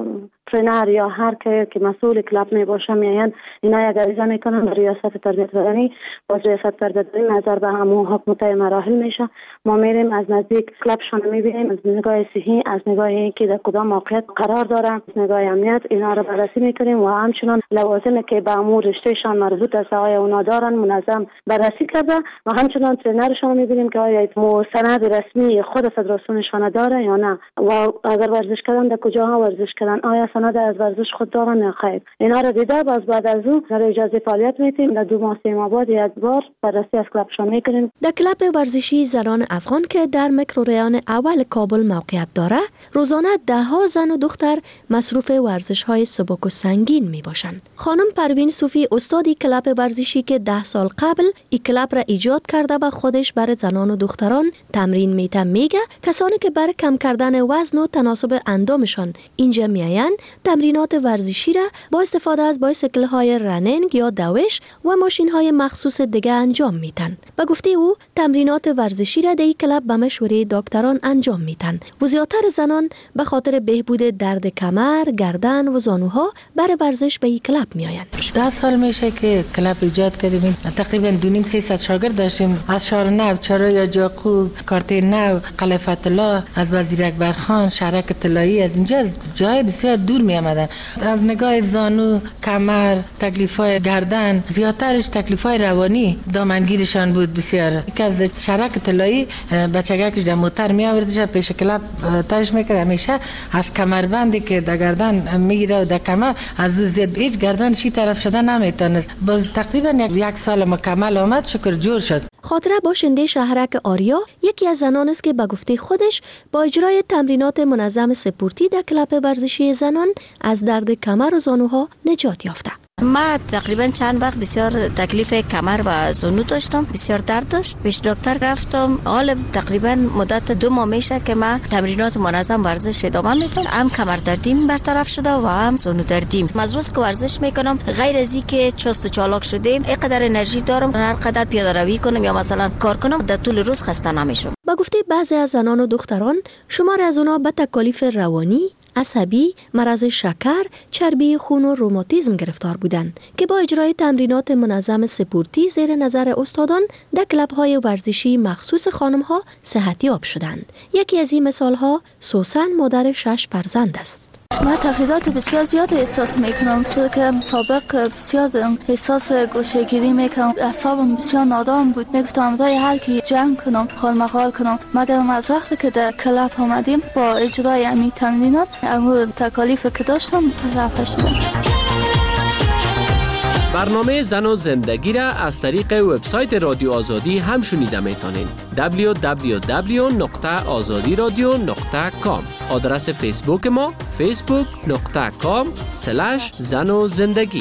ترینر یا هر که مسئول کلاب می باشه میان اینا یک عریضه میکنن به ریاست تربیت بدنی. باز ریاست تربیت بدنی نظر به همون حکم طی مراحل میشه. ما میریم از نزدیک کلابشون میبینیم، از نگاه صحی، از نگاه اینکه در کدام موقعیت قرار دارن، از نگاه امنیت اینا رو بررسی میکنیم و همچنان لوازمی که به امور رشتهشان مربوط است آیا اونا دارن منظم بررسی کرده و همچنان ترینرشون میبینیم که آیا سند رسمی خود فدراسیونشون داره یا نه و اگر ورزش کردن در کجاها ورزش کردن آیا سند از ورزش خود دارن یا خیر. اینا رو دیده باز بعد از اون در اجازه فعالیت میتیم در 2 ماه 3 ماه بعد 1 بار بررسی از کلابشون میکنیم. در کلب ورزشی زنان افغان که در میکروریان اول کابل موقعیت داره روزانه 10 زن و دختر مصروف ورزش‌های سبک و سنگین میباشند. خانم پروین صوفی استادی کلب ورزشی که 10 سال قبل این کلب را ایجاد کرده و خودش برای زنان و دختران تمرین میته میگه کسانی که برای کم کردن وزن و تناسب اندامشان اینجا میاین تمرینات ورزشی را با استفاده از بایسکل‌های رنینگ یا دوش و ماشین‌های مخصوص دیگه انجام میتن. به گفته او تمرینات ورزشی را در این کلب به مشوره دکتران انجام میتن و زیادتر زنان به خاطر بهبود درد کمر، گردن و زانوها برای ورزش به این کلب میآیند. 10 سال میشه که کلب ایجاد کردیم. تقریبا 2.5-300 شاگرد داشتیم. از شهر نو چرای جاقوب، کارت نو، قلعه فتح‌الله، از وزیر اکبرخان، شهرک طلایی، از اینجا از جای بسیار دور می آمدن. از نگاه زانو، کمر، تکلیف‌های گردن، زیادترش تکلیف‌های روانی دامنگیرشان بود بسیار. یک از شهرک طلایی بچگکش در موتر می آوردش پیش کلاب تاش میکرد، همیشه از کمربندی که در گردن میگیره و در کمر از زیاد هیچ گردن چی طرف شده نمیتونست. باز تقریبا یک سال مکمل آمد، شکر جور شد. خاطره باشنده شهرک آریا یکی از زنان است که به گفته خودش با اجرای تمرینات منظم سپورتی در کلاب ورزشی زنان از درد کمر و زانوها نجات یافته. ما تقریبا چند وقت بسیار تکلیف کمر و زانو داشتم، بسیار درد داشت. پیش دکتر رفتم، حالا تقریبا مدت 2 ماه میشه که ما تمرینات منظم ورزش ادامه میدم. هم کمر دردیم برطرف شده و هم زانو دردیم. از روز که ورزش میکنم غیر از اینکه چست و چالاک شدیم، اینقدر انرژی دارم هر قدر پیاده روی کنم یا مثلا کار کنم در طول روز خسته نمیشم. با گفته بعضی از زنان و دختران، شمار از اونها به تکالیف روانی، عصبی، مرض شکر، چربی خون و روماتیسم گرفتار بودند که با اجرای تمرینات منظم سپورتی زیر نظر استادان در کلب‌های ورزشی مخصوص خانم‌ها صحتیاب شدند. یکی از این مثال‌ها سوسن، مادر 6 فرزند است. من تغییرات بسیار زیاد احساس میکنم، چون که سابق بسیار احساس گوشه‌گیری میکنم، اعصابم بسیار نادام بود، میگفتم تا هر کی جنگ کنم، خالمخال کنم. مگر از وقتی که در کلاب آمدیم با اجرای همین تمرینات اما تکالیف که داشتم رفع شدم. برنامه زن و زندگی را از طریق وبسایت رادیو آزادی هم شنیده میتونین. www.azadiradio.com. آدرس فیسبوک ما facebook.com/zanozindagi.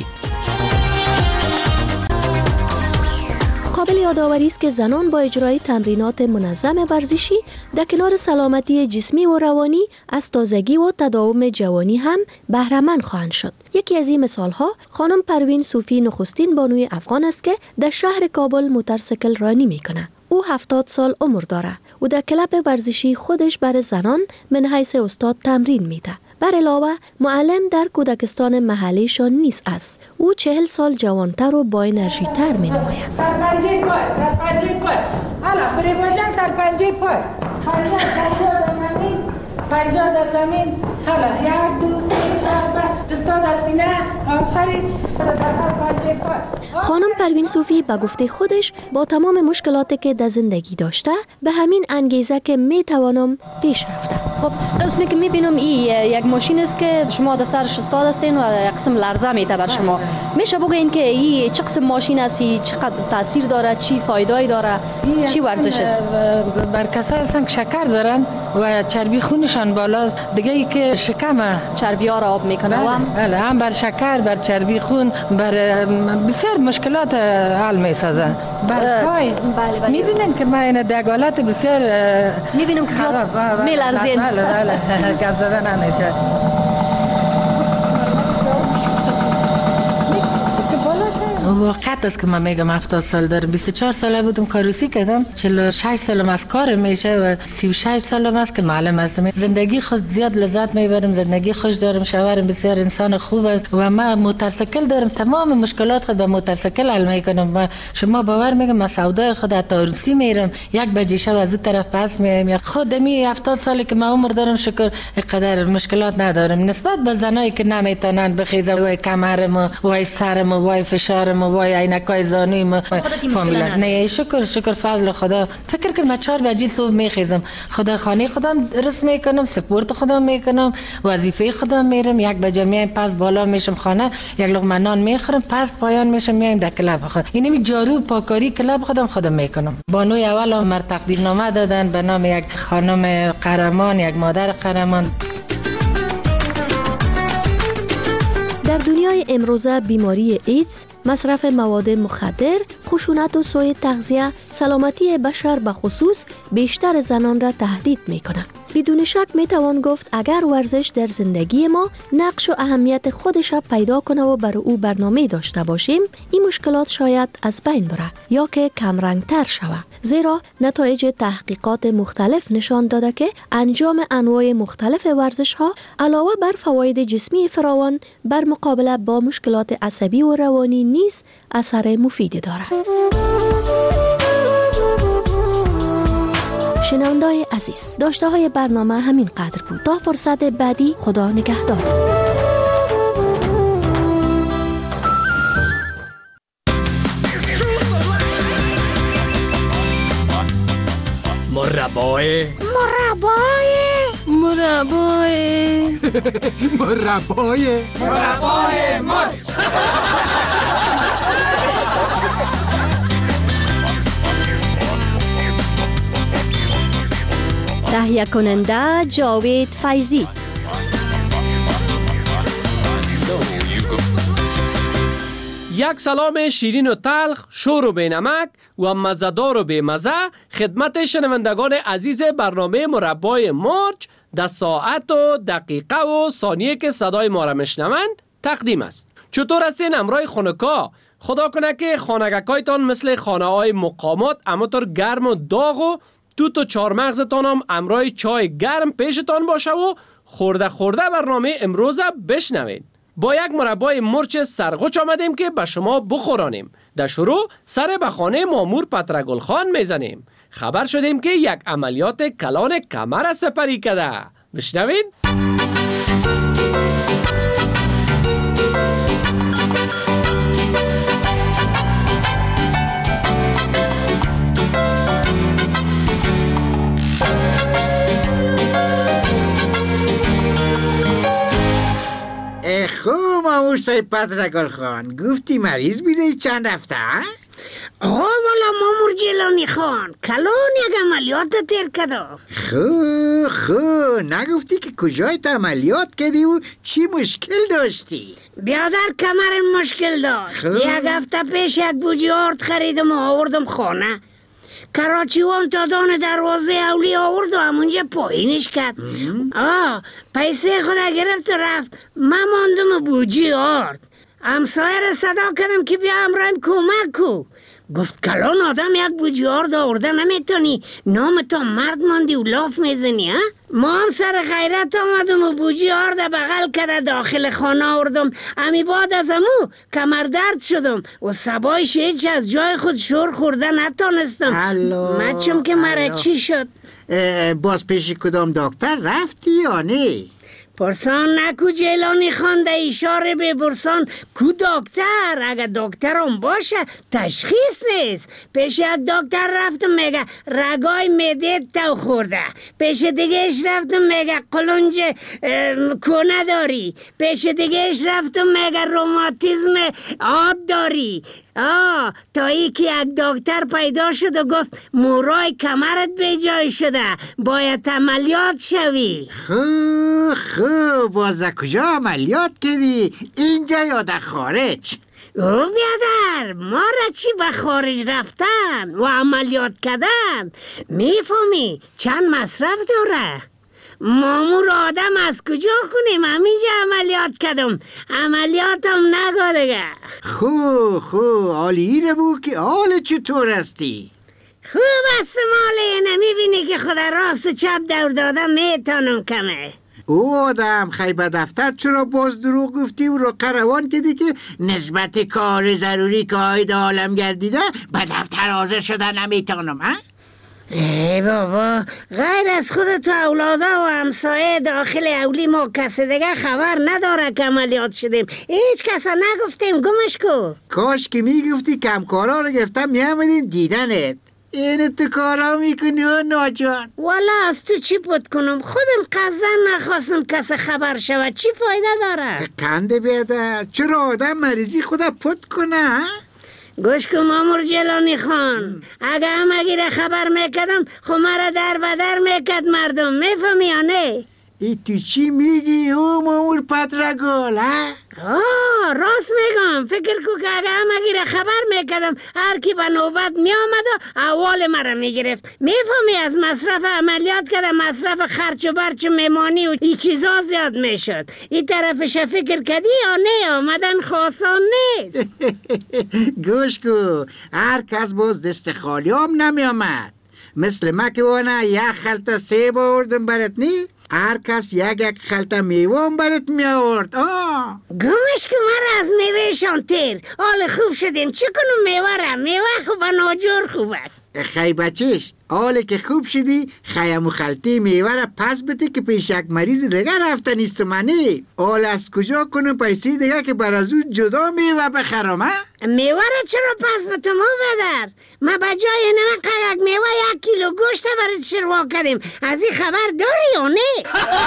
قابل یادآوری است که زنان با اجرای تمرینات منظم ورزشی در کنار سلامتی جسمی و روانی از تازگی و تداوم جوانی هم بهره‌مند خواهند شد. یکی از این مثال‌ها خانم پروین صوفی، نخستین بانوی افغان است که در شهر کابل موتورسیکل رانی میکنه. او 70 سال عمر داره و در کلب ورزشی خودش برای زنان من حیث استاد تمرین میده. بر علاوه معلم در کودکستان محلیشان نیست است. او 40 سال جوانتر و با انرژی تر می نماید. سرپنجه پای حالا فریبا جان، سرپنجه پای 50 در زمین حالا 1 2 3 4 5 دستا در سینه آفرین. خانم پروین صوفی به گفته خودش با تمام مشکلاتی که در زندگی داشته به همین انگیزه که می توانم پیش رفته. خب قسمی که می بینم این یک ماشین است که شما در سرش استاد هستین و یک قسم لرزه میته بر شما. میشه بگین که این چه قسم ماشین است، چقدر تاثیر داره، چی فایده‌ای داره، چی ورزش است؟ بر کسایی هستن که شکر دارن و چربی خونشان بالاست، دیگه ای که شکم چربی ها را آب میکنه. بله هم بر شکر، بر چربی خون، بر بسیار مشکلات حل میسازه. بر پای میبینن که ما این دگالات بسیار میبینم که زیاد میلرزین. بله گپ زدن نمیشه. واقعیت است که من میگم 70 سال دارم. 24 ساله بودم کاروسی کردم، 46 سالم از کار میشه و 36 سالم است که معلم هستم. زندگی خود زیاد لذت میبرم، زندگی خوش دارم، شوهرم بسیار انسان خوب است و من موتورسیکل دارم، تمام مشکلات خود با موتورسیکل حل میکنم. و شما باور میگم من سودای خود تا روسی میرم، 1 بجه شب از اون طرف پس میام. خودمی 70 ساله که من عمر دارم، شکر اینقدر مشکلات ندارم نسبت به زنایی که نمیتونن بخیزه وای کمرم وای سرم وای فشارم وای عینکای زانویم فامیلا. نه شکر فضل خدا. فکر کنم 4 بجه صبح میخیزم، خدا خانه خودم درست میکنم، سپورت خودم میکنم، وظیفه خودم میرم، 1 بجه میام پس بالا میشم خانه، 1 لقمه نان میخورم، پس پایان میشم میام در کلاب خود. یعنی جارو پاکاری کلاب خودم میکنم. بانوی اول مر تقدیم نامه دادن به نام یک خانم قهرمان، یک مادر قهرمان. در دنیای امروزه بیماری ایدز، مصرف مواد مخدر، خشونت و سوء تغذیه سلامتی بشر به خصوص بیشتر زنان را تهدید میکنه. بدون شک میتوان گفت اگر ورزش در زندگی ما نقش و اهمیت خودش را پیدا کنه و بر او برنامه داشته باشیم، این مشکلات شاید از بین بره یا که کمرنگتر شود. زیرا نتایج تحقیقات مختلف نشان داده که انجام انواع مختلف ورزش ها علاوه بر فواید جسمی فراوان بر مقابله با مشکلات عصبی و روانی نیز اثر مفیدی دارد. شنوندای عزیز، داشته های برنامه همین قدر بود. تا فرصت بعدی، خدا نگهدار. مربای تهیه کننده جاوید فیضی. یک سلام شیرین و تلخ، شور و بینمک و مزه‌دار و بیمزه خدمت شنوندگان عزیز برنامه مربای مرج در ساعت و دقیقه و ثانیه که صدای ما را میشنوند تقدیم است. چطور هستین امرای خانکا؟ خدا کنه که خانگکایتان مثل خانه های مقامات اماتر گرم و داغ و توت و چارمغزتان هم امرای چای گرم پیشتان باشه و خورده برنامه امروز بشنوین. با یک مربای مرچ سرغوچ آمدیم که به شما بخورانیم. در شروع سر به خانه مامور پترگل خان میزنیم. خبر شدیم که یک عملیات کلان کمر سپری کرده. بشنوین. خب مامور صاحب پترگل خان، گفتی مریض بیده چند رفته؟ والا مامور جیلانی خان، کلان یک عملیات تیر کده. خب نگفتی که کجای عملیات کردی و چی مشکل داشتی؟ بیادر کمرم مشکل داشت. یک هفته پیش یک بوجی آرد خریدم و آوردم خانه. کراچیوان تا دان دروازه اولی آورد و همونجا پایینش کرد. پیسه خدا گرفت و رفت. من ماندم بوجی آرد. همسایه را صدا کردم که بیا امرایم کمک کو. گفت کلان آدم یک بوجی آرد آورده نمیتونی، نام تا مرد ماندی و لاف میزنی ها؟ ما هم سر غیرت آمدم و بوجی آرد بغل کرده داخل خانه آوردم. امی بعد از امو کمر درد شدم و سبایش هیچ از جای خود شور خورده نتانستم. مچم که مرا چی شد؟ باز پیش کدام دکتر رفتی یا نه؟ پرسان نکو جیلانی خان، ده اشاره به پرسان کو دکتر. اگه دکتر هم باشه تشخیص نیست. پیش یک دکتر رفتم میگه رگای معده تو خورده. پیش دیگهش رفتم میگه قلنج کونه داری. پیش دیگهش رفتم میگه روماتیسم آب داری. تا ای که یک دکتر پیدا شد و گفت مورای کمرت به جای شده، باید عملیات شوی. خب باز کجا عملیات کردی؟ اینجا یا در خارج؟ او بیادر، ما را چی به خارج رفتن و عملیات کردن؟ میفهمی چند مصرف داره؟ مامور آدم از کجا کنیم؟ همینجا عملیات کردم. عملیات هم نگو دیگه. خوب حالی رو بو که حال چطور هستی؟ خوب است ماله. نمیبینی که خدا راست چپ دور داده میتانم کمه. او آدم خیبه دفتر چرا باز دروغ گفتی و رو قروان کردی که نسبت کار ضروری که آید عالم گردیده به دفتر حاضر شده نمیتانم ها؟ ای بابا، غیر از خودت و اولادا و همسایه داخل اولی ما کسی دیگه خبر نداره که عملیات شدیم. هیچ کسا نگفتیم. گمش کو. کاش که میگفتی کمکارا رو گفتم میامدیم دیدنت. این تو کارا میکنی و ناجوان. والا از تو چی پد کنم؟ خودم قصدن نخواستم کسی خبر شود. چی فایده داره؟ کنده بیادر، چرا آدم مریضی خدا پد کنه؟ گوش کن مامور جیلانی خان، اگه همگی خبر میکدم خب مرا در بدر میکد مردم. میفهمی یا نه؟ ای تو چی میگی او مامور پترگل ها؟ راست میگم. فکر کو که اگه همگی خبر میکدم هر کی به نوبت میامد و اول مرا میگرفت. میفهمی از مصرف عملیات کردم مصرف خرچ و برچ و میمانی و ای چیزا زیاد میشد. این طرفش فکر کردی یا نه؟ آمدن خواستان نیست. گوش کو، هر کس باز دست خالی هم نمیامد. مثل ما که وانا یک خلطه سیب آوردم برات نی؟ هر کس یک خلطه میوه هم برات می آورد. گمش که مرا از میوه شانتر. حال خوب شدیم. چی کنم میوه را؟ میوه خوب و ناجور خوب است. خیلی بچیش حالی که خوب شدی خیم و خلطی میوه را پس بده که پیش یک مریض دیگه رفته نیست منی. حال از کجا کنم پیسی دیگه که بر از او جدا میوه بخرم ها؟ میوه را چرا پس به تو بدر؟ ما بجای نمک یک میوه 1 کیلو گوشت برای شروع کردیم. از این خبر داری یا نه؟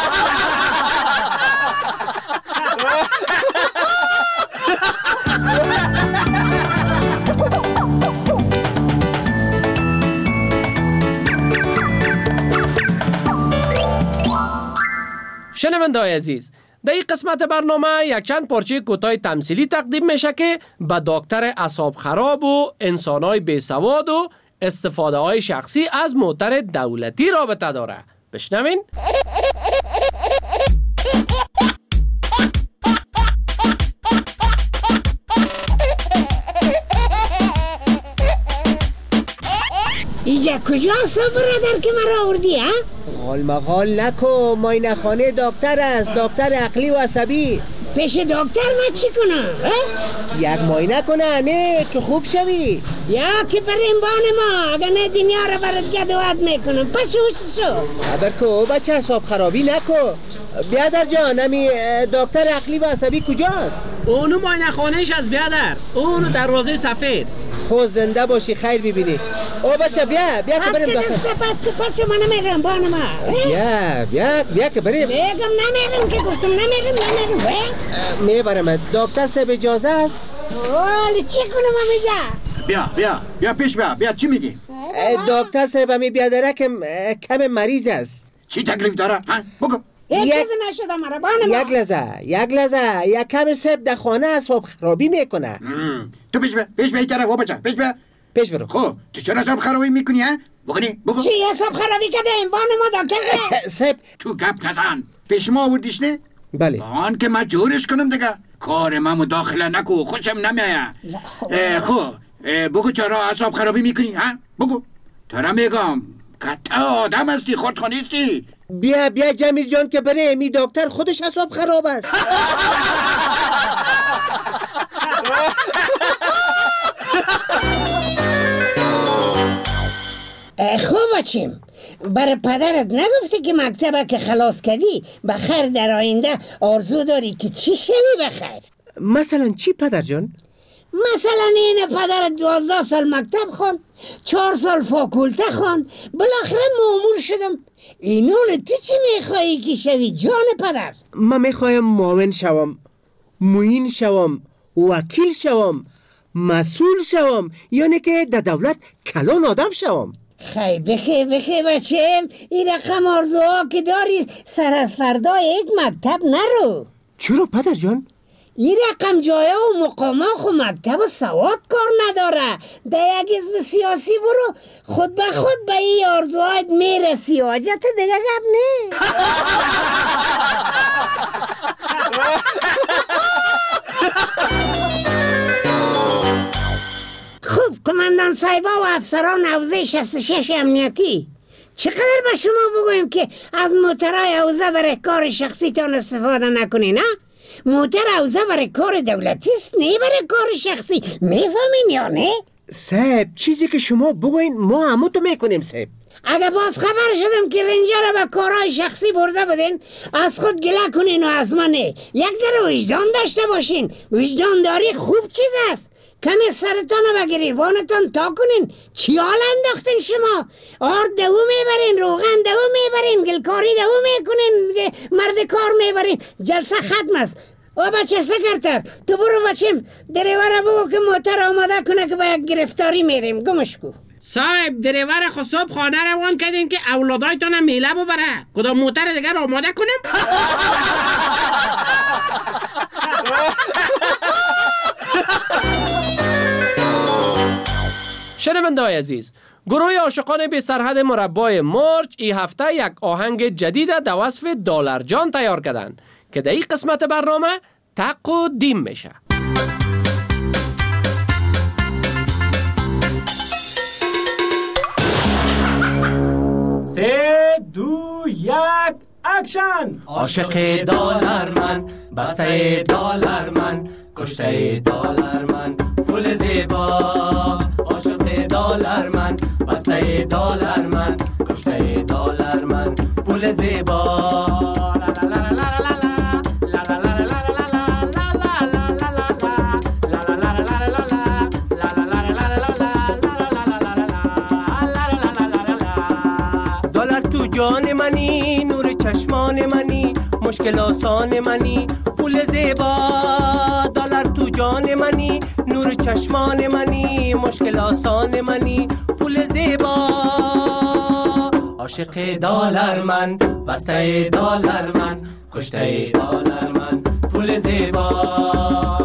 شنونده‌های عزیز، در این قسمت برنامه یک چند پارچه کوتاه تمثیلی تقدیم میشه که به دکتر اعصاب خراب و انسان‌های بیسواد و استفاده های شخصی از موتر دولتی رابطه داره. بشنوین. اینجا کجا هستا برادر که مرا آوردی ها؟ حال مقال نکو، معاینه خانه دکتر است، دکتر عقلی و عصبی. پیش دکتر ما چی کنم؟ یک معاینه کنه نه که خوب شوی. یا که بریم بان ما، اگر نه دنیا را برات گدوات میکنم. پس شو صبر کو بچه، اعصاب خرابی نکو. بیادر جان، امی دکتر عقلی و عصبی کجاست؟ اونو معاینه خانهش از بیادر، اونو دروازه سفید. خود زنده باشی، خیر ببینی. او بچه بیا که بریم دکتر. پس شما نمیرم بان ما. بیا که بریم. میگم نمیرم که گفتم نمیرم. میبرم. دکتر صاحب اجازه است؟ والی چی کنم امیجا؟ بیا پیش بیا چی میگی؟ دکتر صاحب امی بیادره که کم مریض است. چی تکلیف داره؟ بگو. یک چیز نشده مرا بان ما. یک لحظه یک کم صاحب در خانه اعصاب خرابی میکنه. تو پیش به طرف بچه پیش برو. خب تو چرا اعصاب خرابی میکنی ها؟ بگو. چی اعصاب خرابی کرده این بان ما دکتر صاحب؟ تو گپ نزن. پیش ما آوردیش نه؟ بله. بان که من جورش کنم دیگه. کار من مداخله نکو، خوشم نمیاد. خب بگو چرا اعصاب خرابی میکنی ها؟ بگو. ترا میگم قطعه آدم هستی، خودخانیستی. بیا جمیل جان که برای می دکتر خودش اعصاب خراب است. خوب بچیم. برای پدرت نگفتی که مکتبه که خلاص کردی بخیر در آینده آرزو داری که چی شوی بخیر؟ مثلا چی پدر جان؟ مثلا این پدرت 12 سال مکتب خوند، 4 سال فاکولته خوند، بالاخره مامور شدم. اینول تو چی میخوایی که شوی جان پدر؟ من میخوایم معاون شوم، معین شوم، وکیل شوم، مسئول شوم، یعنی که در دولت کلان آدم شوم. خی بخی بچم، این رقم آرزوها که داری سر از فردا یک مکتب نرو. چرا پدر جان؟ این رقم جایه و مقامه خو مکتب و سواد کار نداره. در یک حزب سیاسی برو، خود به خود به این آرزوهایت میرسی. حاجت دیگه گپ نه. خوب کماندان صاحبا و افسران حوزه 66 امنیتی، چقدر به شما بگویم که از موترهای حوزه برای کار شخصیتان استفاده نکنین ها؟ موتر حوزه برای کار دولتی است، نه برای کار شخصی. میفهمین یا نه؟ صاحب چیزی که شما بگوین ما همونطور میکنیم صاحب. اگه باز خبر شدم که رنجر به کارهای شخصی برده بدین، از خود گله کنین و از من نه. یک ذره وجدان داشته باشین. وجدانداری خوب چیز است. کمی سرتان رو بگیری وانتان تا کنین. چی حال انداختین شما؟ آرد دهو میبرین، روغن دهو میبرین، گلکاری دهو میکنین، مرد کار میبرین. جلسه ختم است. او بچه سکرتر تو برو بچیم دریوره بگو که موتر آماده کنه که با یک گرفتاری میریم. گمش کو صاحب دریوره خود صبح خانه روان کردین که اولادایتان میله ببره. کدام موتر دیگر آماده کنم؟ شنونده‌های عزیز، گروه عاشقان بی سرحد مربای مرج این هفته یک آهنگ جدید در وصف دلار جان تیار کردن که در این قسمت برنامه تقدیم میشه. 3 2 1 اکشن. عاشق دلار من، بسته دلار من، کشته دلار من، پول زیبا. عاشق کشته دلار من بسته دلار من کشته دلار من پول زیبا دلار تو جان منی نور چشمان منی مشکل آسان منی پول زیبا دلار تو جان منی نور چشمان منی مشکل آسان منی پول زیبا عاشق دلار من بسته دلار من کشته دلار من پول زیبا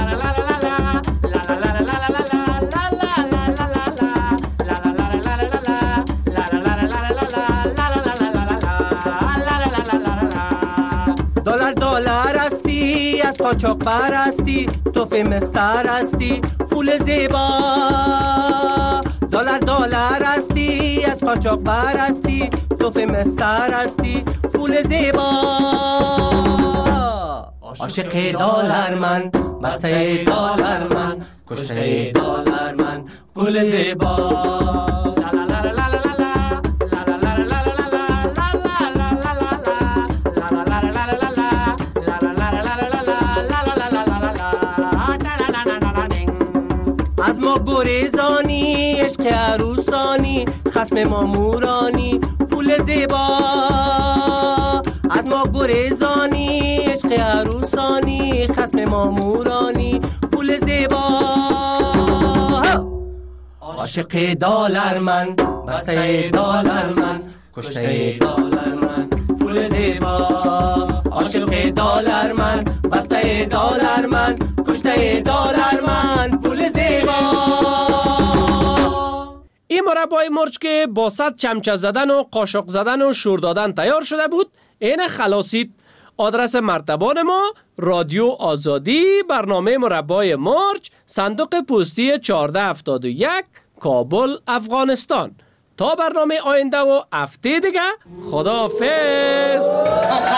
دلار هستی از قاچاق پرستی تو فیمستر هستی پول زیبا دلار هستی از قاچاق پرستی تو فیمستر هستی پول زیبا عاشق دلار من بسته دلار من کشته دلار من پول زیبا از ما گریزانی عشق عروسانی خصم مامورانی پول زیبا از ما گریزانی عشق عروسانی خصم مامورانی پول زیبا عاشق دلار من بسته دلار من کشته دلار من پول زیبا عاشق دلار من بسته دلار من کشته دلار من پول زیبا. این مربای مرچ که با 100 چمچه زدن و قاشق زدن و شور دادن تیار شده بود این خلاصید. آدرس مرتبان ما رادیو آزادی، برنامه مربای مرچ، صندوق پستی 1471 کابل افغانستان. تا برنامه آینده و هفته دیگه خداحافظ.